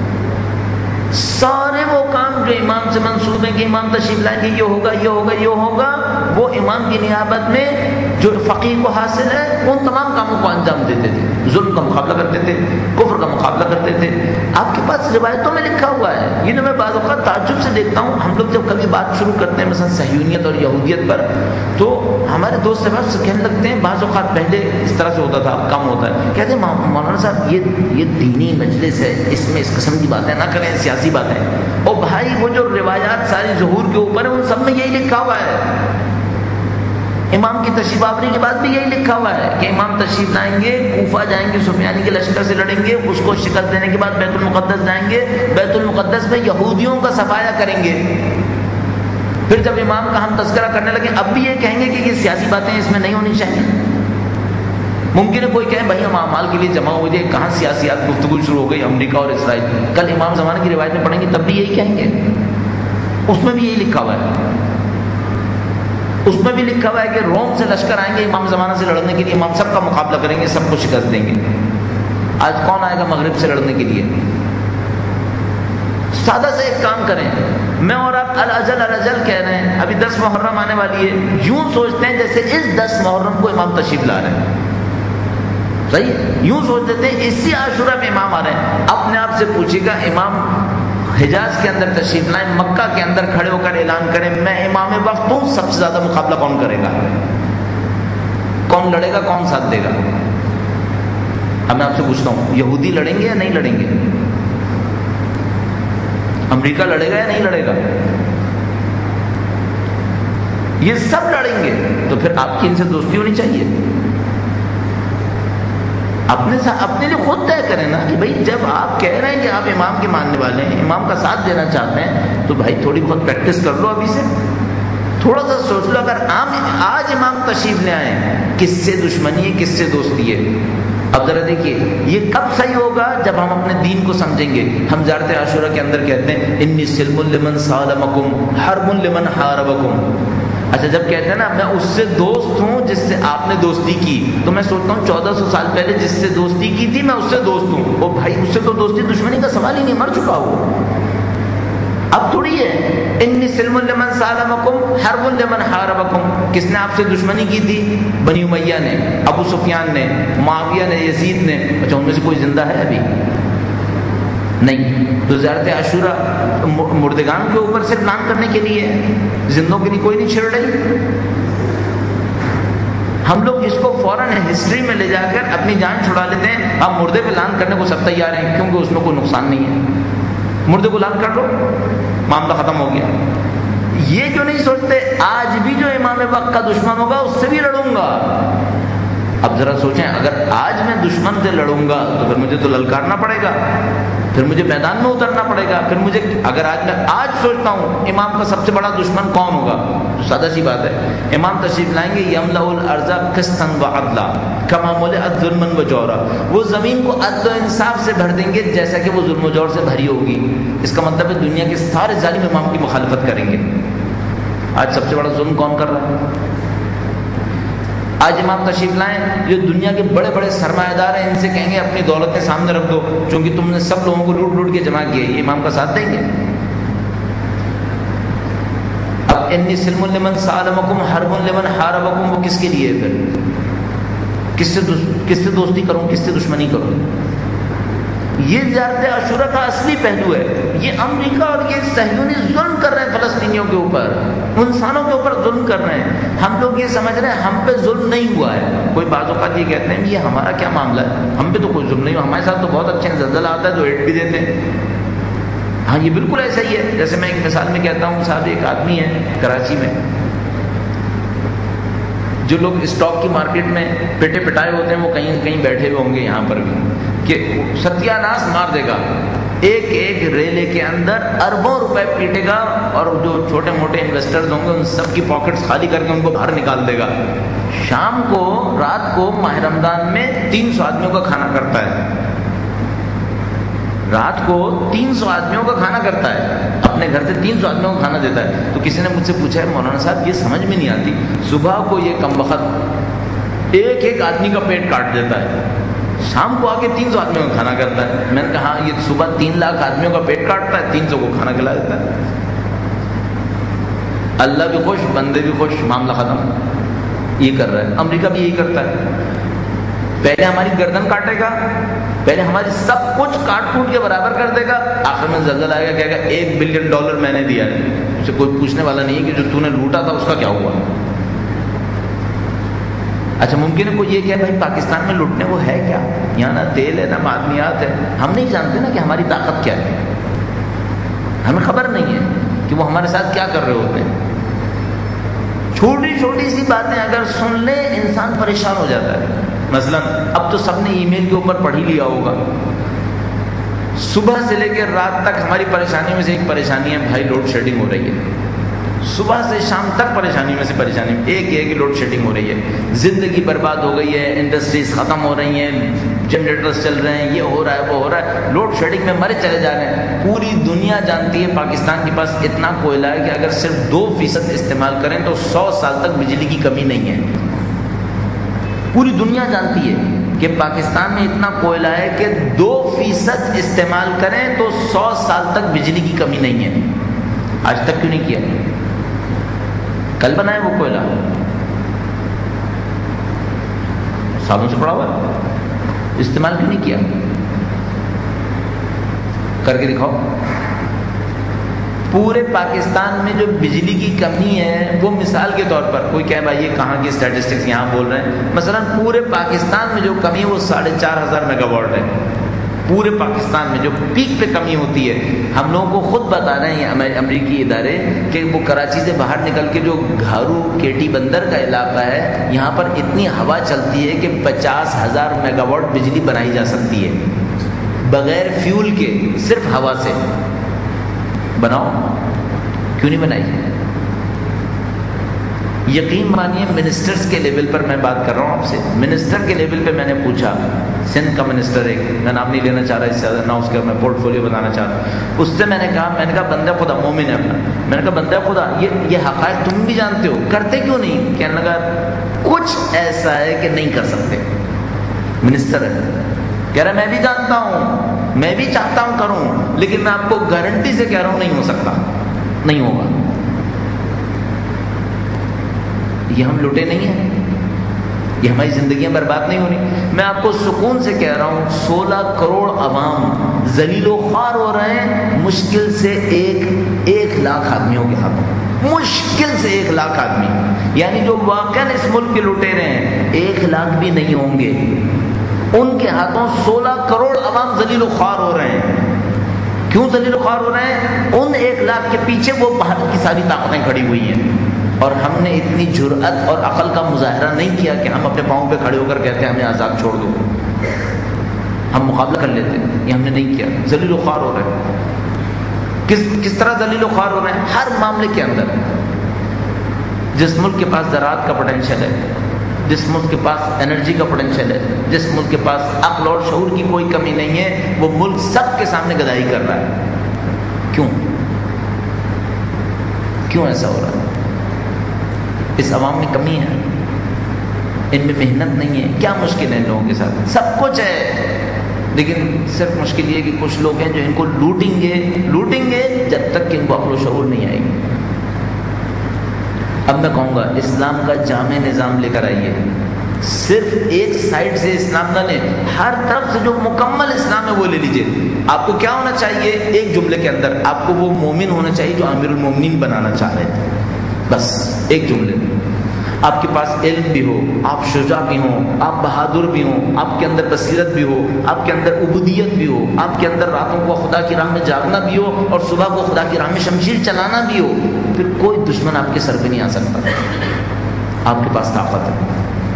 سارے وہ کام جو امام سے منسوب ہیں کہ امام تشریف لائیں گے یہ ہوگا یہ ہوگا یہ ہوگا، وہ امام کی نیابت میں جو فقیہ کو حاصل ہے ان تمام کاموں کو انجام دیتے تھے. ظلم کا مقابلہ کرتے تھے، کفر کا مقابلہ کرتے تھے. آپ کے پاس روایتوں میں لکھا ہوا ہے. یہ جو میں بعض اوقات تعجب سے دیکھتا ہوں، ہم لوگ جب کبھی بات شروع کرتے ہیں مثلا صہیونیت اور یہودیت پر تو ہمارے دوست احباب سے کہنے لگتے ہیں، بعض اوقات پہلے اس طرح سے ہوتا تھا اب کم ہوتا ہے، کہتے ہیں مولانا صاحب یہ یہ دینی مجلس ہے، اس میں اس قسم کی باتیں نہ کریں، سیاسی باتیں. او بھائی وہ جو روایات ساری ظہور کے اوپر ہیں ان سب میں یہی لکھا ہوا ہے. امام کی تشریف آوری کے بعد بھی یہی لکھا ہوا ہے کہ امام تشریف لائیں گے، کوفہ جائیں گے، سفیانی کے لشکر سے لڑیں گے، اس کو شکست دینے کے بعد بیت المقدس جائیں گے، بیت المقدس میں یہودیوں کا صفایا کریں گے. پھر جب امام کا ہم تذکرہ کرنے لگے اب بھی یہ کہیں گے کہ یہ سیاسی باتیں اس میں نہیں ہونی چاہیے. ممکن ہے کوئی کہے بھائی ہم اعمال کے لیے جمع ہو جائے، کہاں سیاسیات گفتگو شروع ہو گئی امریکہ اور اسرائیل. کل امام زمانے کی روایت میں پڑھیں گے تب بھی یہی کہیں گے. اس میں بھی یہی لکھا ہوا ہے. اس میں بھی لکھا ہوا ہے کہ روم سے لشکر آئیں گے امام زمانہ سے لڑنے کے لیے، امام سب کا مقابلہ کریں گے، سب کو شکست دیں گے. آج کون آئے گا مغرب سے لڑنے کے لیے؟ سادہ سے ایک کام کریں، میں اور آپ الاجل الاجل کہہ رہے ہیں، ابھی دس محرم آنے والی ہے، یوں سوچتے ہیں جیسے اس دس محرم کو امام تشریف لا رہے ہیں، صحیح، یوں سوچ دیتے ہیں اسی عاشورہ میں امام آ رہے ہیں۔ اپنے آپ سے پوچھیے گا، امام حجاز کے اندر تشریف لائیں، مکہ کے اندر کھڑے ہو کر اعلان کریں میں امام وقت ہوں، سب سے زیادہ مقابلہ کون کرے گا؟ کون لڑے گا؟ کون ساتھ دے گا؟ اب میں آپ سے پوچھتا ہوں، یہودی لڑیں گے یا نہیں لڑیں گے؟ امریکہ لڑے گا یا نہیں لڑے گا؟ یہ سب لڑیں گے، تو پھر آپ کی ان سے دوستی ہونی چاہیے۔ اپنے ساتھ اپنے لیے خود طے کریں نا کہ بھائی جب آپ کہہ رہے ہیں کہ آپ امام کے ماننے والے ہیں، امام کا ساتھ دینا چاہتے ہیں، تو بھائی تھوڑی بہت پریکٹس کر لو ابھی سے، تھوڑا سا سوچ لو، اگر عام آج امام تشریف لے آئے، کس سے دشمنی ہے کس سے دوستی ہے؟ اب ذرا دیکھیے یہ کب صحیح ہوگا؟ جب ہم اپنے دین کو سمجھیں گے۔ ہم زیارت عاشورہ کے اندر کہتے ہیں انی سلم لمن سالمکم حرب لمن حاربکم۔ اچھا جب کہتے ہیں نا میں اس سے دوست ہوں جس سے آپ نے دوستی کی، تو میں سوچتا ہوں چودہ سو سال پہلے جس سے دوستی کی تھی میں اس سے دوست ہوں، وہ بھائی اس سے تو دوستی دشمنی کا سوال ہی نہیں، مر چکا ہو۔ اب تھوڑی ہے انی سلم لمن سالمکم حرب لمن حاربکم، کس نے آپ سے دشمنی کی تھی؟ بنی امیہ نے، ابو سفیان نے، معاویہ نے، یزید نے۔ اچھا ان میں سے کوئی زندہ ہے ابھی؟ نہیں۔ تو زیارت عاشورہ مردگان کے اوپر سے پلان کرنے کے لیے، زندوں کے لیے کوئی نہیں چھڑ رہی۔ ہم لوگ اس کو فوراً ہسٹری میں لے جا کر اپنی جان چھڑا لیتے ہیں، اب مردے پہ لان کرنے کو سب تیار ہیں کیونکہ اس میں کوئی نقصان نہیں ہے، مردے کو لان کر لو، معاملہ ختم ہو گیا۔ یہ کیوں نہیں سوچتے آج بھی جو امام وقت کا دشمن ہوگا اس سے بھی لڑوں گا؟ اب ذرا سوچیں، اگر آج میں دشمن سے لڑوں گا تو پھر مجھے تو للکارنا پڑے گا، پھر مجھے میدان میں اترنا پڑے گا، پھر مجھے اگر آج میں آج سوچتا ہوں امام کا سب سے بڑا دشمن کون ہوگا، تو سادہ سی بات ہے، امام تشریف لائیں گے یملأ الارض قسطا وعدلا کما ملئت ظلما وجورا، وہ زمین کو عدل و انصاف سے بھر دیں گے جیسا کہ وہ ظلم و جور سے بھری ہوگی۔ اس کا مطلب ہے دنیا کے سارے ظالم امام کی مخالفت کریں گے۔ آج سب سے بڑا ظلم کون کر رہا ہے؟ آج امام تشریف لائیں، جو دنیا کے بڑے بڑے سرمایہ دار ہیں ان سے کہیں گے اپنی دولتیں سامنے رکھ دو چونکہ تم نے سب لوگوں کو لوٹ لوٹ کے جمع کیا، یہ امام کا ساتھ دیں گے؟ اب انی سلم لمن سالمکم حرب لمن حاربکم، وہ کس کے لیے ہے؟ پھر کس سے کس سے دوستی کروں کس سے دشمنی کروں؟ یہ زیارت عاشورہ کا اصلی پہلو ہے۔ یہ امریکہ اور یہ صہیونی ظلم کر رہے ہیں فلسطینیوں کے اوپر، انسانوں کے اوپر ظلم کر رہے ہیں۔ ہم لوگ یہ سمجھ رہے ہیں ہم پہ ظلم نہیں ہوا ہے۔ کوئی بعض اوقات یہ کہتے ہیں یہ ہمارا کیا معاملہ ہے، ہم پہ تو کوئی ظلم نہیں ہوا، ہمارے ساتھ تو بہت اچھے زلزلہ آتا ہے تو ایڈ بھی دیتے ہیں۔ ہاں یہ بالکل ایسا ہی ہے۔ جیسے میں ایک مثال میں کہتا ہوں، صاحب ایک آدمی ہے کراچی میں، جو لوگ اسٹاک کی مارکیٹ میں پٹے پٹائے ہوتے ہیں وہ کہیں کہیں بیٹھے ہوئے ہوں گے یہاں پر بھی، کہ ستیہ ناش مار دے گا، ایک ایک ریلے کے اندر اربوں روپے پیٹے گا اور جو چھوٹے موٹے انویسٹرز ہوں گے ان سب کی پاکٹس خالی کر کے ان کو باہر نکال دے گا۔ شام کو رات کو ماہ رمضان میں تین سو آدمیوں کا کھانا کرتا ہے، رات کو تین سو آدمیوں کا کھانا کرتا ہے، اپنے گھر سے تین سو آدمیوں کو کھانا دیتا ہے۔ تو کسی نے مجھ سے پوچھا ہے مولانا صاحب یہ سمجھ میں نہیں آتی، صبح کو یہ کم وقت ایک ایک آدمی کا پیٹ کاٹ دیتا ہے، شام کو آ کے تین سو آدمیوں کا کھانا کرتا ہے۔ میں نے کہا یہ صبح تین لاکھ آدمیوں کا پیٹ کاٹتا ہے، تین سو کو کھانا کھلا دیتا ہے۔ اللہ بھی خوش بندے بھی خوش، معاملہ ختم۔ یہ کر رہا ہے، امریکہ بھی یہی کرتا ہے، پہلے ہماری گردن کاٹے گا، پہلے ہماری سب کچھ کاٹ کوٹ کے برابر کر دے گا، آخر میں زلزلہ آئے گا کہے گا ایک بلین ڈالر میں نے دیا ہے، اسے کوئی پوچھنے والا نہیں ہے کہ جو تو نے لوٹا تھا اس کا کیا ہوا۔ اچھا ممکن ہے کوئی یہ کہ بھائی پاکستان میں لوٹنے کو ہے کیا، یہاں نہ تیل ہے نہ معدنیات ہے، ہم نہیں جانتے نا کہ ہماری طاقت کیا ہے، ہمیں خبر نہیں ہے کہ وہ ہمارے ساتھ کیا کر رہے ہوتے ہیں۔ چھوٹی چھوٹی سی باتیں اگر سن لے انسان پریشان ہو جاتا ہے۔ مثلا اب تو سب نے ای میل کے اوپر پڑھ ہی لیا ہوگا، صبح سے لے کے رات تک ہماری پریشانی میں سے ایک پریشانی ہے بھائی لوڈ شیڈنگ ہو رہی ہے، صبح سے شام تک پریشانی میں سے پریشانی ایک ایک لوڈ شیڈنگ ہو رہی ہے، زندگی برباد ہو گئی ہے، انڈسٹریز ختم ہو رہی ہیں، جنریٹرز چل رہے ہیں، یہ ہو رہا ہے وہ ہو رہا ہے، لوڈ شیڈنگ میں مرے چلے جا رہے ہیں۔ پوری دنیا جانتی ہے پاکستان کے پاس اتنا کوئلہ ہے کہ اگر صرف دو فیصد استعمال کریں تو سو سال تک بجلی کی کمی نہیں ہے۔ پوری دنیا جانتی ہے کہ پاکستان میں اتنا کوئلہ ہے کہ دو فیصد استعمال کریں تو سو سال تک بجلی کی کمی نہیں ہے. آج تک کیوں نہیں کیا؟ کل بنائے وہ کوئلہ، سالوں سے پڑا ہوا، استعمال کیوں نہیں کیا؟ کر کے دکھاؤ. پورے پاکستان میں جو بجلی کی کمی ہے وہ مثال کے طور پر کوئی کہے بھائی یہ کہاں کی اسٹیٹسٹکس یہاں بول رہے ہیں، مثلا پورے پاکستان میں جو کمی ہے وہ ساڑھے چار ہزار میگا واٹ ہے. پورے پاکستان میں جو پیک پہ کمی ہوتی ہے، ہم لوگوں کو خود بتا رہے ہیں امریکی ادارے کہ وہ کراچی سے باہر نکل کے جو گھارو کیٹی بندر کا علاقہ ہے یہاں پر اتنی ہوا چلتی ہے کہ پچاس ہزار میگا واٹ بجلی بنائی جا سکتی ہے بغیر فیول کے، صرف ہوا سے. بناؤ، کیوں نہیں بنائی؟ یقین مانیے منسٹرز کے لیول پر میں بات کر رہا ہوں آپ سے. منسٹر کے لیول پہ میں نے پوچھا، سندھ کا منسٹر ایک، میں نام نہیں لینا چاہ رہا اس سے زیادہ، نہ اس کا میں پورٹ فولیو بتانا چاہ رہا ہوں. اس سے میں نے کہا میں نے کہا بندہ خدا مومن ہے اپنا، میں نے کہا بندہ خدا یہ یہ حقائق تم بھی جانتے ہو، کرتے کیوں نہیں؟ کہنے لگا کچھ ایسا ہے کہ نہیں کر سکتے. منسٹر ہے، کہہ رہا میں بھی جانتا ہوں، میں بھی چاہتا ہوں کروں، لیکن میں آپ کو گارنٹی سے کہہ رہا ہوں نہیں ہو سکتا، نہیں ہوگا. یہ ہم لٹے نہیں ہیں، یہ ہماری زندگیاں برباد نہیں ہونی. میں آپ کو سکون سے کہہ رہا ہوں سولہ کروڑ عوام ذلیل و خوار ہو رہے ہیں مشکل سے ایک ایک لاکھ آدمیوں کے ہاتھوں، مشکل سے ایک لاکھ آدمی، یعنی جو واقعاً اس ملک کے لٹیرے ہیں ایک لاکھ بھی نہیں ہوں گے، ان کے ہاتھوں سولہ کروڑ عوام ذلیل و خوار ہو رہے ہیں. کیوں ذلیل و خوار ہو رہے ہیں؟ ان ایک لاکھ کے پیچھے وہ باہر کی ساری طاقتیں کھڑی ہوئی ہیں، اور ہم نے اتنی جرأت اور عقل کا مظاہرہ نہیں کیا کہ ہم اپنے پاؤں پہ کھڑے ہو کر کہتے ہیں ہمیں آزاد چھوڑ دو، ہم مقابلہ کر لیتے ہیں. یہ ہم نے نہیں کیا، ذلیل و خوار ہو رہے ہیں. کس کس طرح ذلیل و خوار ہو رہے ہیں؟ ہر معاملے کے اندر. جس ملک کے پاس زراعت کا پوٹینشیل ہے، جس ملک کے پاس انرجی کا پوٹینشیل ہے، جس ملک کے پاس عقل اور شعور کی کوئی کمی نہیں ہے، وہ ملک سب کے سامنے گدائی کر رہا ہے. کیوں کیوں ایسا ہو رہا ہے؟ اس عوام میں کمی ہے، ان میں محنت نہیں ہے. کیا مشکل ہے ان لوگوں کے ساتھ؟ سب کچھ ہے، لیکن صرف مشکل یہ کہ کچھ لوگ ہیں جو ان کو لوٹیں گے لوٹیں گے جب تک کہ ان کو عقل و شعور نہیں آئے گی. اب میں کہوں گا اسلام کا جامع نظام لے کر آئیے. صرف ایک سائڈ سے اسلام نہ لیں، ہر طرف سے جو مکمل اسلام ہے وہ لے لیجئے. آپ کو کیا ہونا چاہیے؟ ایک جملے کے اندر آپ کو وہ مومن ہونا چاہیے جو امیر المومنین بنانا چاہ رہے ہیں. بس ایک جملے میں آپ کے پاس علم بھی ہو، آپ شجاع بھی ہوں، آپ بہادر بھی ہوں، آپ کے اندر بصیرت بھی ہو، آپ کے اندر عبودیت بھی ہو، آپ کے اندر راتوں کو خدا کی راہ میں جاگنا بھی ہو اور صبح کو خدا کی راہ میں شمشیر چلانا بھی ہو، پھر کوئی دشمن آپ کے سر پہ نہیں آ سکتا. آپ کے پاس طاقت ہے،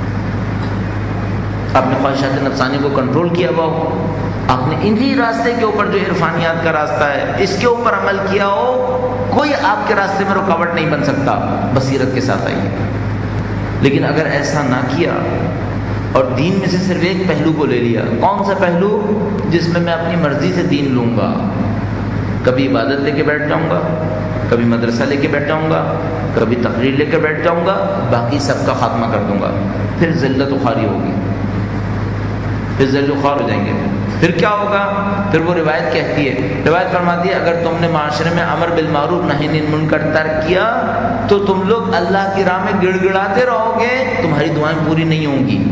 آپ نے خواہشات نفسانی کو کنٹرول کیا ہوا ہو، آپ نے انہی راستے کے اوپر جو عرفانیات کا راستہ ہے اس کے اوپر عمل کیا ہو، کوئی آپ کے راستے میں رکاوٹ نہیں بن سکتا. بصیرت کے ساتھ آئیے. لیکن اگر ایسا نہ کیا اور دین میں سے صرف ایک پہلو کو لے لیا، کون سا پہلو؟ جس میں میں اپنی مرضی سے دین لوں گا، کبھی عبادت لے کے بیٹھ جاؤں گا، کبھی مدرسہ لے کے بیٹھ جاؤں گا، کبھی تقریر لے کے بیٹھ جاؤں گا، باقی سب کا خاتمہ کر دوں گا، پھر ذلت و خواری ہوگی، پھر ذل و خوار ہو جائیں گے. پھر کیا ہوگا؟ پھر وہ روایت کہتی ہے، روایت فرماتی ہے اگر تم نے معاشرے میں امر بالمعروف نہی عن المنکر ترک کیا تو تم لوگ اللہ کی راہ میں گڑ گڑاتے رہو گے، تمہاری دعائیں پوری نہیں ہوں گی.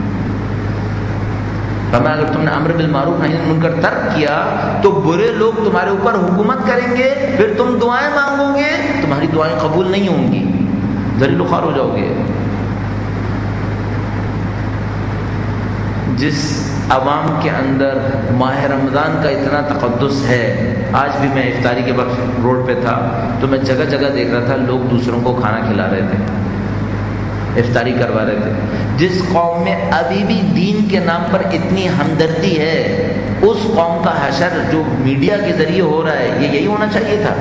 فرمایا اگر تم نے امر بالمعروف نہی عن المنکر ترک کیا تو برے لوگ تمہارے اوپر حکومت کریں گے، پھر تم دعائیں مانگو گے، تمہاری دعائیں قبول نہیں ہوں گی، ذلیل و خوار ہو جاؤ گے. جس عوام کے اندر ماہ رمضان کا اتنا تقدس ہے، آج بھی میں افطاری کے وقت روڈ پہ تھا تو میں جگہ جگہ دیکھ رہا تھا لوگ دوسروں کو کھانا کھلا رہے تھے، افطاری کروا رہے تھے. جس قوم میں ابھی بھی دین کے نام پر اتنی ہمدردی ہے، اس قوم کا حشر جو میڈیا کے ذریعے ہو رہا ہے یہ یہی ہونا چاہیے تھا.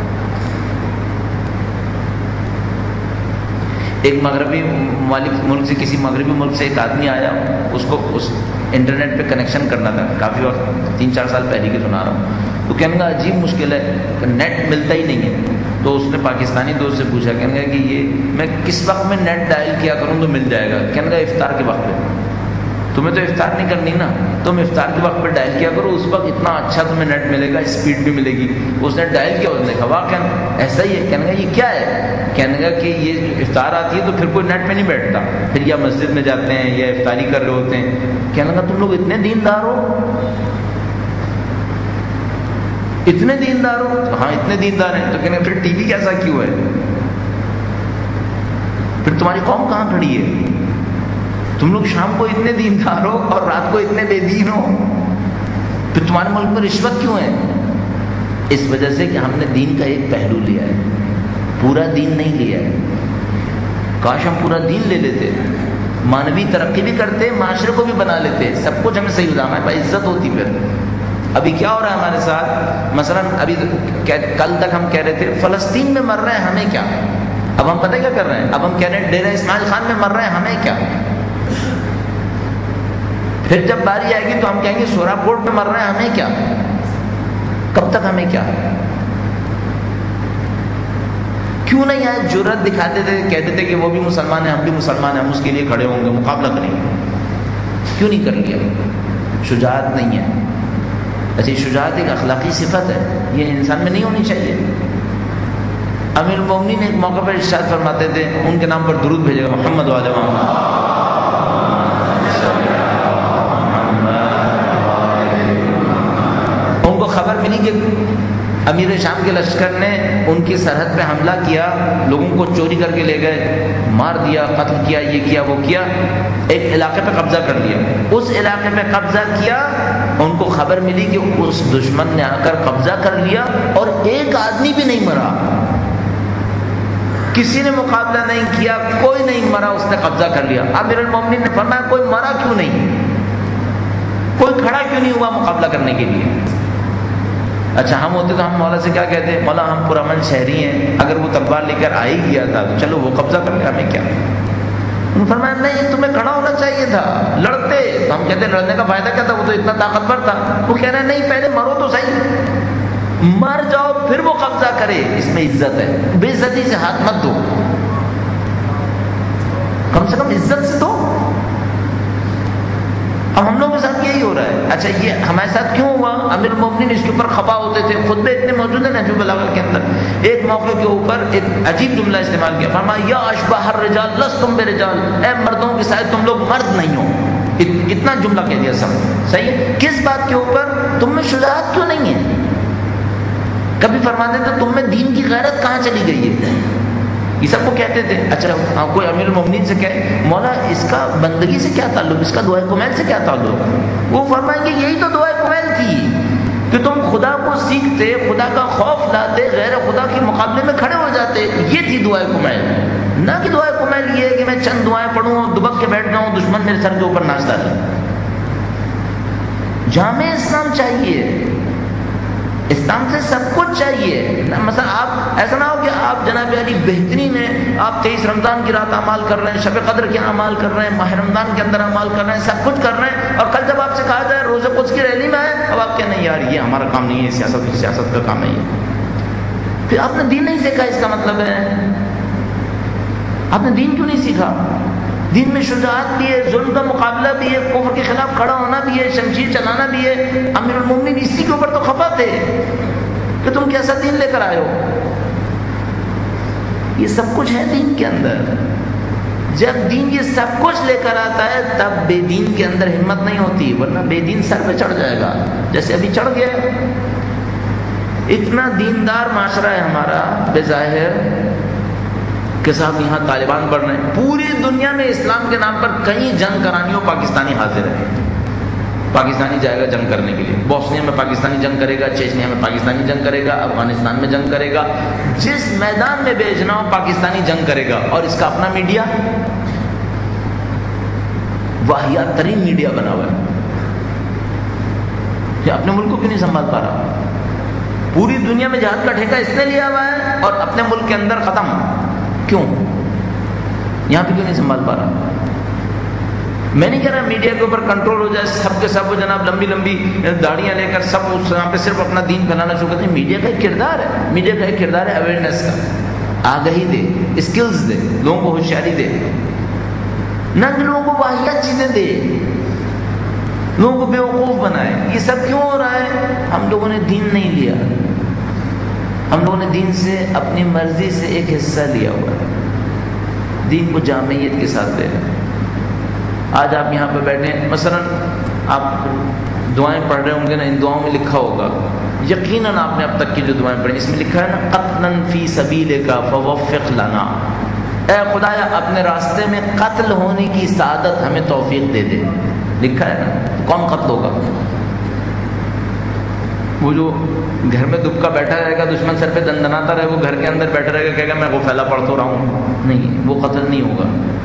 ایک مغربی ملک سے کسی مغربی ملک سے ایک آدمی آیا، اس کو اس انٹرنیٹ پہ کنیکشن کرنا تھا، کافی وقت تین چار سال پہلے کی سنا رہا ہوں. تو کہنے کا عجیب مشکل ہے، نیٹ ملتا ہی نہیں ہے. تو اس نے پاکستانی دوست سے پوچھا، کہنے لگا کہ یہ میں کس وقت میں نیٹ ڈائل کیا کروں تو مل جائے گا؟ کہنے لگا افطار کے وقت پہ۔ تمہیں تو افطار نہیں کرنی نا، تم افطار کے وقت پہ ڈائل کیا کرو، اس وقت اتنا اچھا تمہیں نیٹ ملے گا، اسپیڈ بھی ملے گی۔ اس نے ڈائل کیا، اس نے کہا واقعا ایسا ہی ہے۔ کہنے لگا یہ کیا ہے؟ کہنے لگا کہ یہ افطار آتی ہے تو پھر کوئی نیٹ پہ نہیں بیٹھتا، پھر یا مسجد میں جاتے ہیں یا افطاری کر رہے ہوتے ہیں۔ کہنے لگا تم لوگ اتنے دیندار ہو، اتنے دیندار ہو؟ ہاں اتنے دیندار ہیں۔ تو کہنے پھر ٹی وی کیسا کیوں ہے؟ پھر تمہاری قوم کہاں کھڑی ہے؟ تم لوگ شام کو اتنے دیندار ہو اور رات کو اتنے بے دین ہو، پھر تمہارے ملک میں رشوت کیوں ہے؟ اس وجہ سے کہ ہم نے دین کا ایک پہلو لیا ہے، پورا دین نہیں لیا ہے۔ کاش ہم پورا دین لے لیتے، مانوی ترقی بھی کرتے، معاشرے کو بھی بنا لیتے، سب کچھ ہمیں صحیح ہو جانا ہے، عزت ہوتی۔ پھر ابھی کیا ہو رہا ہے ہمارے ساتھ؟ مثلا ابھی کل تک ہم کہہ رہے تھے فلسطین میں مر رہے ہیں، ہمیں کیا؟ اب ہم پتہ کیا کر رہے ہیں؟ اب ہم کہہ رہے ہیں ڈیرہ اسماعیل خان میں مر رہے ہیں، ہمیں کیا؟ پھر جب باری آئے گی تو ہم کہیں گے سورا کوٹ میں مر رہے ہیں، ہمیں کیا؟ کب تک ہمیں کیا؟ کیوں نہیں آئے جرأت دکھاتے تھے، کہتے تھے کہ وہ بھی مسلمان ہیں، ہم بھی مسلمان ہیں، ہم اس کے لیے کھڑے ہوں گے، مقابلہ کریں گے؟ کیوں نہیں کر لیا؟ شجاعت نہیں ہے۔ اچھا شجاعت ایک اخلاقی صفت ہے، یہ انسان میں نہیں ہونی چاہیے۔ امیر المومنین ایک موقع پر ارشاد فرماتے تھے، ان کے نام پر درود بھیجے گا محمد و آل محمد۔ ان کو خبر ملی کہ امیر شام کے لشکر نے ان کی سرحد پہ حملہ کیا، لوگوں کو چوری کر کے لے گئے، مار دیا، قتل کیا، یہ کیا وہ کیا، ایک علاقے پہ قبضہ کر لیا۔ اس علاقے پہ قبضہ کیا، ان کو خبر ملی کہ اس دشمن نے آ کر قبضہ کر لیا اور ایک آدمی بھی نہیں مرا، کسی نے مقابلہ نہیں کیا، کوئی نہیں مرا، اس نے قبضہ کر لیا۔ امیر المومنین نے فرمایا کوئی مرا کیوں نہیں، کوئی کھڑا کیوں نہیں ہوا مقابلہ کرنے کے لیے؟ اچھا ہم ہوتے تو ہم مولا سے کیا کہتے؟ مولا ہم پرامن شہری ہیں، اگر وہ تلوار لے کر آ ہی گیا تھا تو چلو وہ قبضہ کر لیا، ہمیں کیا؟ انہوں نے فرمایا نہیں تمہیں کھڑا ہونا چاہیے تھا، لڑتے۔ تو ہم کہتے لڑنے کا فائدہ کیا تھا، وہ تو اتنا طاقتور تھا۔ وہ کہہ رہے ہیں نہیں پہلے مرو تو صحیح، مر جاؤ پھر وہ قبضہ کرے، اس میں عزت ہے، بے عزتی سے ہاتھ مت دو، کم سے کم عزت سے دو۔ اب ہم لوگوں کے ساتھ یہی ہو رہا ہے۔ اچھا یہ ہمارے ساتھ کیوں ہوا؟ امیر المومنین اس کے اوپر خفا ہوتے تھے، خطبے اتنے موجود ہیں نہج البلاغہ کے اندر۔ ایک موقع کے اوپر ایک عجیب جملہ استعمال کیا، فرمایا یا اشباح الرجال لستم برجال، اے مردوں کے ساتھ تم لوگ مرد نہیں ہو، اتنا جملہ کہہ دیا سب۔ صحیح، کس بات کے اوپر؟ تم میں شجاعت کیوں نہیں ہے؟ کبھی فرماتے تھے تم میں دین کی غیرت کہاں چلی گئی ہے؟ یہ سب کو کہتے تھے۔ اچھا کوئی امیر المومنین سے کہے مولا اس کا بندگی سے کیا تعلق، اس کا دعائے کمیل سے کیا تعلق؟ وہ فرمائیں گے یہی تو دعائے کمیل تھی کہ تم خدا کو سیکھتے، خدا کا خوف لاتے، غیر خدا کے مقابلے میں کھڑے ہو جاتے، یہ تھی دعائے کمیل۔ نہ کہ دعائے کمیل یہ ہے کہ میں چند دعائیں پڑھوں اور دبک کے بیٹھ جاؤں، دشمن میرے سر کے اوپر ناچ ڈالے۔ جامع اسلام چاہیے، اسلام سے سب کچھ چاہیے۔ مثلا آپ ایسا نہ ہو کہ آپ جناب علی بہترین ہیں، آپ تیئیس رمضان کی رات اعمال کر رہے ہیں، شب قدر کے اعمال کر رہے ہیں، ماہ رمضان کے اندر اعمال کر رہے ہیں، سب کچھ کر رہے ہیں، اور کل جب آپ سے کہا جائے روزہ قدس کی ریلی میں آئے، اب آپ کہنے یار یہ ہمارا کام نہیں ہے، سیاست سیاست کا کام ہے یہ۔ پھر آپ نے دین نہیں سیکھا، اس کا مطلب ہے آپ نے دین کیوں نہیں سیکھا؟ دین میں شجاعت بھی ہے، ظلم کا مقابلہ بھی ہے، کفر کے خلاف کھڑا ہونا بھی ہے، شمشیر چلانا بھی ہے۔ امیر المومنین اسی کے اوپر تو خفا تھے کہ تم کیسا دین لے کر آئے ہو۔ یہ سب کچھ ہے دین کے اندر۔ جب دین یہ سب کچھ لے کر آتا ہے تب بے دین کے اندر ہمت نہیں ہوتی، ورنہ بے دین سر پہ چڑھ جائے گا، جیسے ابھی چڑھ گیا۔ اتنا دیندار معاشرہ ہے ہمارا بظاہر کہ صاحب یہاں طالبان بڑھ رہے ہیں، پوری دنیا میں اسلام کے نام پر کئی جنگ کرانی ہو پاکستانی حاضر ہے، پاکستانی جائے گا جنگ کرنے کے لیے، بوسنیا میں پاکستانی جنگ کرے گا، چیچنیا میں پاکستانی جنگ کرے گا، افغانستان میں جنگ کرے گا، جس میدان میں بھیجنا ہو پاکستانی جنگ کرے گا۔ اور اس کا اپنا میڈیا واہیات ترین میڈیا بنا ہوا ہے کہ اپنے ملک کو کیوں نہیں سنبھال پا رہا؟ پوری دنیا میں جہاد کا ٹھیکہ اس نے لیا ہوا ہے اور اپنے ملک کے اندر ختم، کیوں؟ یہاں پہ کیوں نہیں سنبھال پا رہا؟ میں نہیں کہہ رہا میڈیا کے اوپر کنٹرول ہو جائے، سب کے سب وہ جناب لمبی لمبی داڑیاں لے کر سب اس یہاں پہ صرف اپنا دین پھیلانا شروع کرتے ہیں. میڈیا کا ایک کردار ہے، میڈیا کا ایک کردار ہے اویئرنیس کا، آگہی دے، اسکلز دے، لوگوں کو ہوشیاری دے، نہ کہ لوگوں کو واحد چیزیں دے، لوگوں کو بیوقوف بنائے. یہ سب کیوں ہو رہا ہے؟ ہم لوگوں نے دین نہیں لیا، ہم لوگوں نے دین سے اپنی مرضی سے ایک حصہ لیا ہوا ہے، دین کو جامعیت کے ساتھ دے رہے ہیں. آج آپ یہاں پہ بیٹھے ہیں، مثلا آپ دعائیں پڑھ رہے ہوں گے نا، ان دعاؤں میں لکھا ہوگا، یقیناً آپ نے اب تک کی جو دعائیں پڑھی اس میں لکھا ہے نا، قتلا فی سبیلک فوفق لنا، اے خدایا اپنے راستے میں قتل ہونے کی سعادت ہمیں توفیق دے دے. لکھا ہے نا. کون قتل ہوگا؟ وہ جو گھر میں دبکا بیٹھا رہے گا، دشمن سر پہ دندناتا رہے، وہ گھر کے اندر بیٹھا رہے گا، کہے گا میں غفیلہ پڑھ تو رہا ہوں. نہیں، وہ قتل نہیں ہوگا.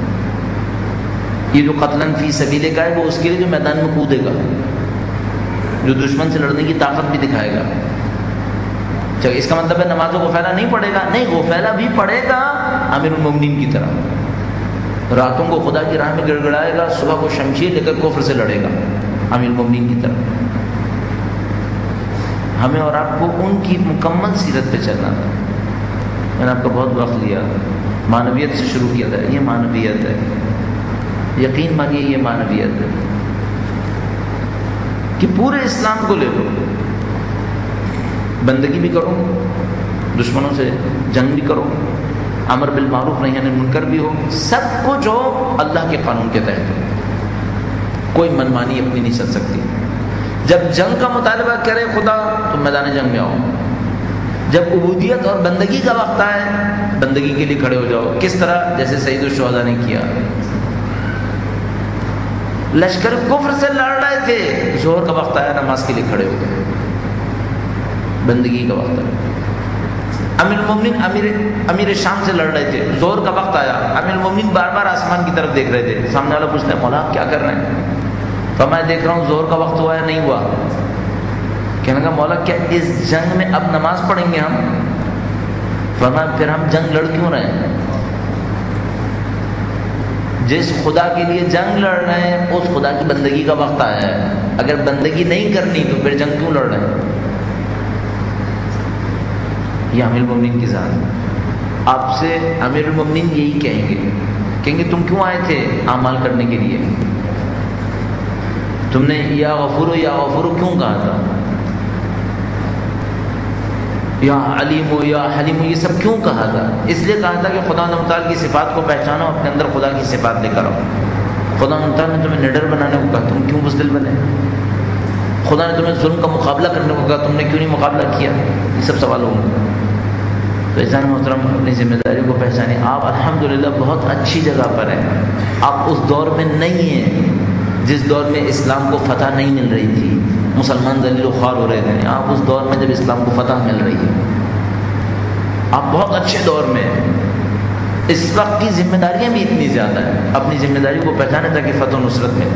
یہ جو قتلاً فی سبیل کا ہے وہ اس کے لیے جو میدان میں کودے گا، جو دشمن سے لڑنے کی طاقت بھی دکھائے گا. چلو اس کا مطلب ہے نماز غفیلہ نہیں پڑھے گا؟ نہیں، غفیلہ بھی پڑھے گا امیر المومنین کی طرح، راتوں کو خدا کی راہ میں گڑ گڑائے گا، صبح کو شمشیر لے کر کفر سے لڑے گا امیر المومنین کی طرح. ہمیں اور آپ کو ان کی مکمل سیرت پہ چلنا تھا. میں نے آپ کا بہت وقت لیا، معنویت سے شروع کیا تھا. یہ معنویت ہے، یقین مانیے یہ معنویت ہے کہ پورے اسلام کو لے لو، بندگی بھی کرو، دشمنوں سے جنگ بھی کرو، امر بالمعروف نہی عن المنکر بھی ہو، سب کچھ ہو اللہ کے قانون کے تحت. کوئی منمانی اپنی نہیں چل سکتی. جب جنگ کا مطالبہ کرے خدا تو میدان جنگ میں آؤ، جب عبودیت اور بندگی کا وقت آئے بندگی کے لیے کھڑے ہو جاؤ. کس طرح؟ جیسے سید الشہداء نے کیا. لشکر کفر سے لڑ رہے تھے، ظہر کا وقت آیا نماز کے لیے کھڑے ہو گئے، بندگی کا وقت آیا. امیر المومنین امیر امیر شام سے لڑ رہے تھے، ظہر کا وقت آیا، امیر المومنین بار بار آسمان کی طرف دیکھ رہے تھے. سامنے والا پوچھتا ہے مولا آپ کیا کر رہے ہیں؟ تو میں دیکھ رہا ہوں ظہر کا وقت ہوا ہے نہیں ہوا. کہنے کا مولا کیا اس جنگ میں اب نماز پڑھیں گے ہم؟ فرمایا پھر ہم جنگ لڑ کیوں رہے ہیں؟ جس خدا کے لیے جنگ لڑ رہے ہیں اس خدا کی بندگی کا وقت آیا ہے. اگر بندگی نہیں کرنی تو پھر جنگ کیوں لڑ رہے ہیں؟ یہ امیر المومنین کی ذات. آپ سے امیر المومنین یہی کہیں گے، کہیں گے تم کیوں آئے تھے؟ اعمال کرنے کے لیے. تم نے یا غفور یا غفور کیوں کہا تھا؟ یا علیم و یا حلیم یہ سب کیوں کہا تھا؟ اس لیے کہا تھا کہ خدا تعالیٰ کی صفات کو پہچانو، اپنے اندر خدا کی صفات لے کر آؤ. خدا تعالیٰ نے تمہیں نڈر بنانے کو کہا، تم کیوں بزدل بنے؟ خدا نے تمہیں ظلم کا مقابلہ کرنے کو کہا، تم نے کیوں نہیں مقابلہ کیا؟ یہ سب سوال ہوں گے. تو عزیزان محترم اپنی ذمہ داری کو پہچانیں. آپ الحمدللہ بہت اچھی جگہ پر ہیں. آپ اس دور میں نہیں ہیں جس دور میں اسلام کو فتح نہیں مل رہی تھی، مسلمان ذلیل و خوار ہو رہے تھے. آپ اس دور میں جب اسلام کو فتح مل رہی ہے. آپ بہت اچھے دور میں ہیں. اس وقت کی ذمہ داریاں بھی اتنی زیادہ ہیں. اپنی ذمہ داری کو پہچانے تاکہ فتح و نصرت ملے.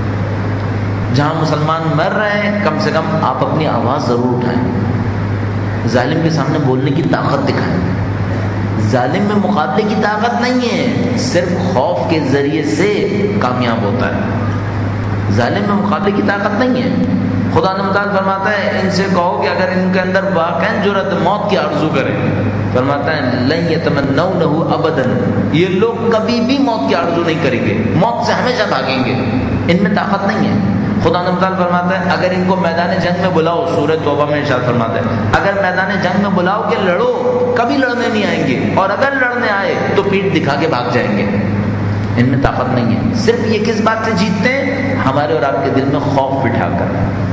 جہاں مسلمان مر رہے ہیں کم سے کم آپ اپنی آواز ضرور اٹھائیں، ظالم کے سامنے بولنے کی طاقت دکھائیں. ظالم میں مقابلے کی طاقت نہیں ہے، صرف خوف کے ذریعے سے کامیاب ہوتا ہے. ظالم میں مقابلے کی طاقت نہیں ہے. خدا تعالیٰ فرماتا ہے ان سے کہو کہ اگر ان کے اندر واقعاً جرأت موت کی آرزو کریں، فرماتا ہے لن یتمنونہ ابدا، یہ لوگ کبھی بھی موت کی آرزو نہیں کریں گے، موت سے ہمیشہ بھاگیں گے. ان میں طاقت نہیں ہے. خدا تعالیٰ فرماتا ہے اگر ان کو میدان جنگ میں بلاؤ، سورہ توبہ میں ارشاد فرماتا ہے اگر میدان جنگ میں بلاؤ کہ لڑو، کبھی لڑنے نہیں آئیں گے، اور اگر لڑنے آئے تو پیٹھ دکھا کے بھاگ جائیں گے. ان میں طاقت نہیں ہے. صرف یہ کس بات سے جیتتے ہیں؟ ہمارے اور آپ کے دل میں خوف بٹھا کر.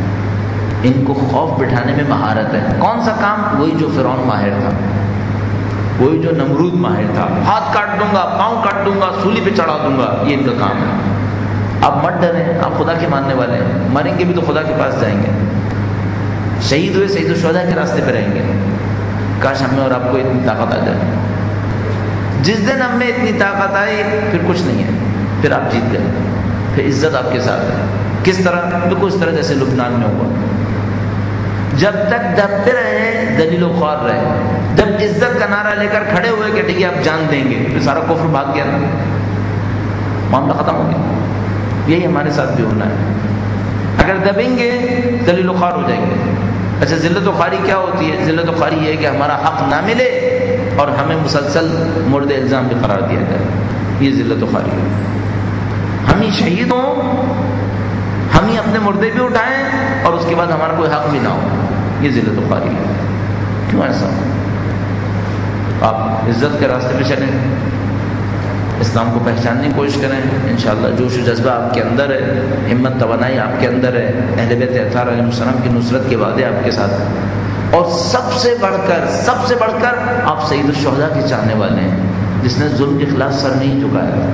ان کو خوف بٹھانے میں مہارت ہے. کون سا کام؟ وہی جو فرعون ماہر تھا، وہی جو نمرود ماہر تھا. ہاتھ کاٹ دوں گا، پاؤں کاٹ دوں گا، سولی پہ چڑھا دوں گا، یہ ان کا کام ہے. آپ مت ڈریں، آپ خدا کے ماننے والے ہیں. مریں گے بھی تو خدا کے پاس جائیں گے. شہید ہوئے سید الشہداء کے راستے پہ رہیں گے. کاش ہم میں اور آپ کو اتنی طاقت آ جائے. جس دن ہم میں اتنی طاقت آئی پھر کچھ نہیں ہے، پھر آپ جیت گئے، پھر عزت آپ کے ساتھ ہے. کس طرح؟ بالکل اس طرح جیسے لبنان میں ہوا. جب تک دبتے رہے، ذلیل و خوار رہے. جب عزت کا نعرہ لے کر کھڑے ہوئے کہ ٹھیک ہے آپ جان دیں گے، پھر سارا کفر بھاگ گیا، معاملہ ختم ہو گیا. یہی ہمارے ساتھ بھی ہونا ہے. اگر دبیں گے ذلیل و خوار ہو جائیں گے. اچھا ذلت و خواری کیا ہوتی ہے؟ ذلت و خواری یہ ہے کہ ہمارا حق نہ ملے اور ہمیں مسلسل مورد الزام بھی قرار دیا جائے. یہ ذلت و خواری ہے. ہم ہی شہید ہوں، ہم ہی اپنے مردے بھی اٹھائیں اور اس کے بعد ہمارا کوئی حق بھی نہ ہو. یہ ذلت و خواری ہے. کیوں ایسا؟ آپ عزت کے راستے پہ چلیں، اسلام کو پہچاننے کی کوشش کریں. انشاءاللہ جوش و جذبہ آپ کے اندر ہے، ہمت توانائی آپ کے اندر ہے، اہل بیت اطہار علیہ السلام کی نصرت کے وعدے آپ کے ساتھ ہیں. اور سب سے بڑھ کر سب سے بڑھ کر آپ سید الشہداء کے چاہنے والے ہیں، جس نے ظلم کے خلاف سر نہیں جھکایا.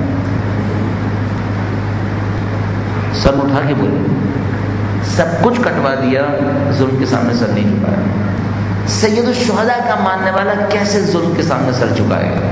سر اٹھا کے بولے، سب کچھ کٹوا دیا، ظلم کے سامنے سر نہیں جھکایا. سید الشہداء کا ماننے والا کیسے ظلم کے سامنے سر جھکائے گا؟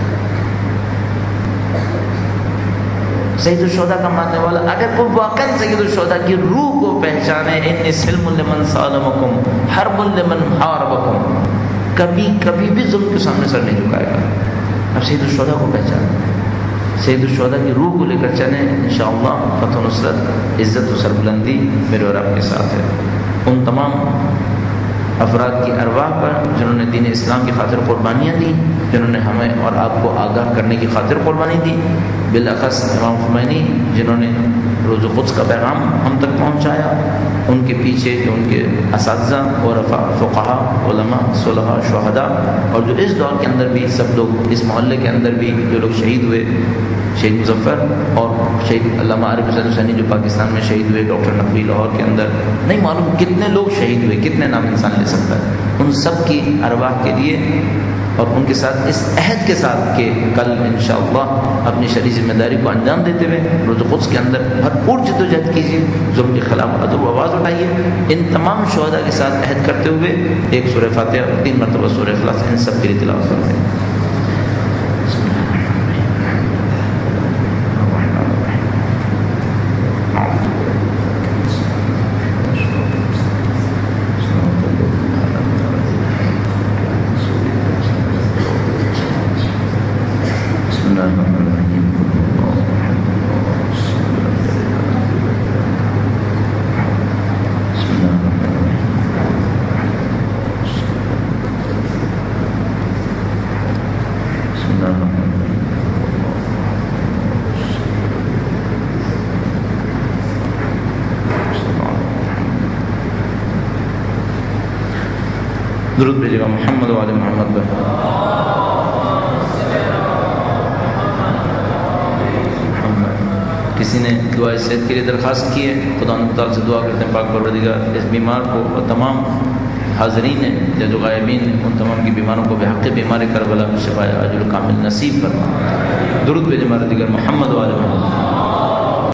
سید الشہداء کا ماننے والا اگر وہ واقعا سید الشہداء کی روح کو پہچانے، انی سلم لمن سالمکم حرب لمن حاربکم، کبھی کبھی بھی ظلم کے سامنے سر نہیں جھکائے گا. اب سید الشہداء کو پہچانے، سید الشہداء کی روح کو لے کر چلیں. انشاءاللہ فتح و نصرت، عزت و سربلندی میرے اور آپ کے ساتھ ہے. ان تمام افراد کی ارواح پر جنہوں نے دین اسلام کی خاطر قربانیاں دی، جنہوں نے ہمیں اور آپ کو آگاہ کرنے کی خاطر قربانی دی، بالاخص امام خمینی جنہوں نے روز قدس کا پیغام ہم تک پہنچایا، ان کے پیچھے جو ان کے اساتذہ اور فقہا، علماء، صلحاء، شہداء، اور جو اس دور کے اندر بھی سب لوگ، اس محلے کے اندر بھی جو لوگ شہید ہوئے، شہید مظفر اور شہید علامہ عارف حسین حسینی جو پاکستان میں شہید ہوئے، ڈاکٹر نقوی لاہور کے اندر، نہیں معلوم کتنے لوگ شہید ہوئے، کتنے نام انسان لے سکتا ہے. ان سب کی ارواح کے لیے اور ان کے ساتھ اس عہد کے ساتھ کہ کل انشاءاللہ اپنی شرعی ذمہ داری کو انجام دیتے ہوئے روز قدس کے اندر بھرپور جد و جہد کیجیے، ظلم کے خلاف ادب و آواز اٹھائیے. ان تمام شہداء کے ساتھ عہد کرتے ہوئے ایک سورہ فاتحہ اور تین مرتبہ سورہ اخلاص ان سب کے لیے تلاوت کرتے ہیں. درود بھیجیے گا محمد و آل محمد پر. کسی نے دعا صحت کے لیے درخواست کی ہے، خدا تعالیٰ سے دعا کرتے ہیں پاک پروردگار اس بیمار کو اور تمام حاضرین ہیں یا جو غائبین ہیں ان تمام کی بیماروں کو بحق بیمار کربلا شفاء عاجل کامل نصیب فرما. درود بھیجیے ہمارے دیگر محمد و آل محمد.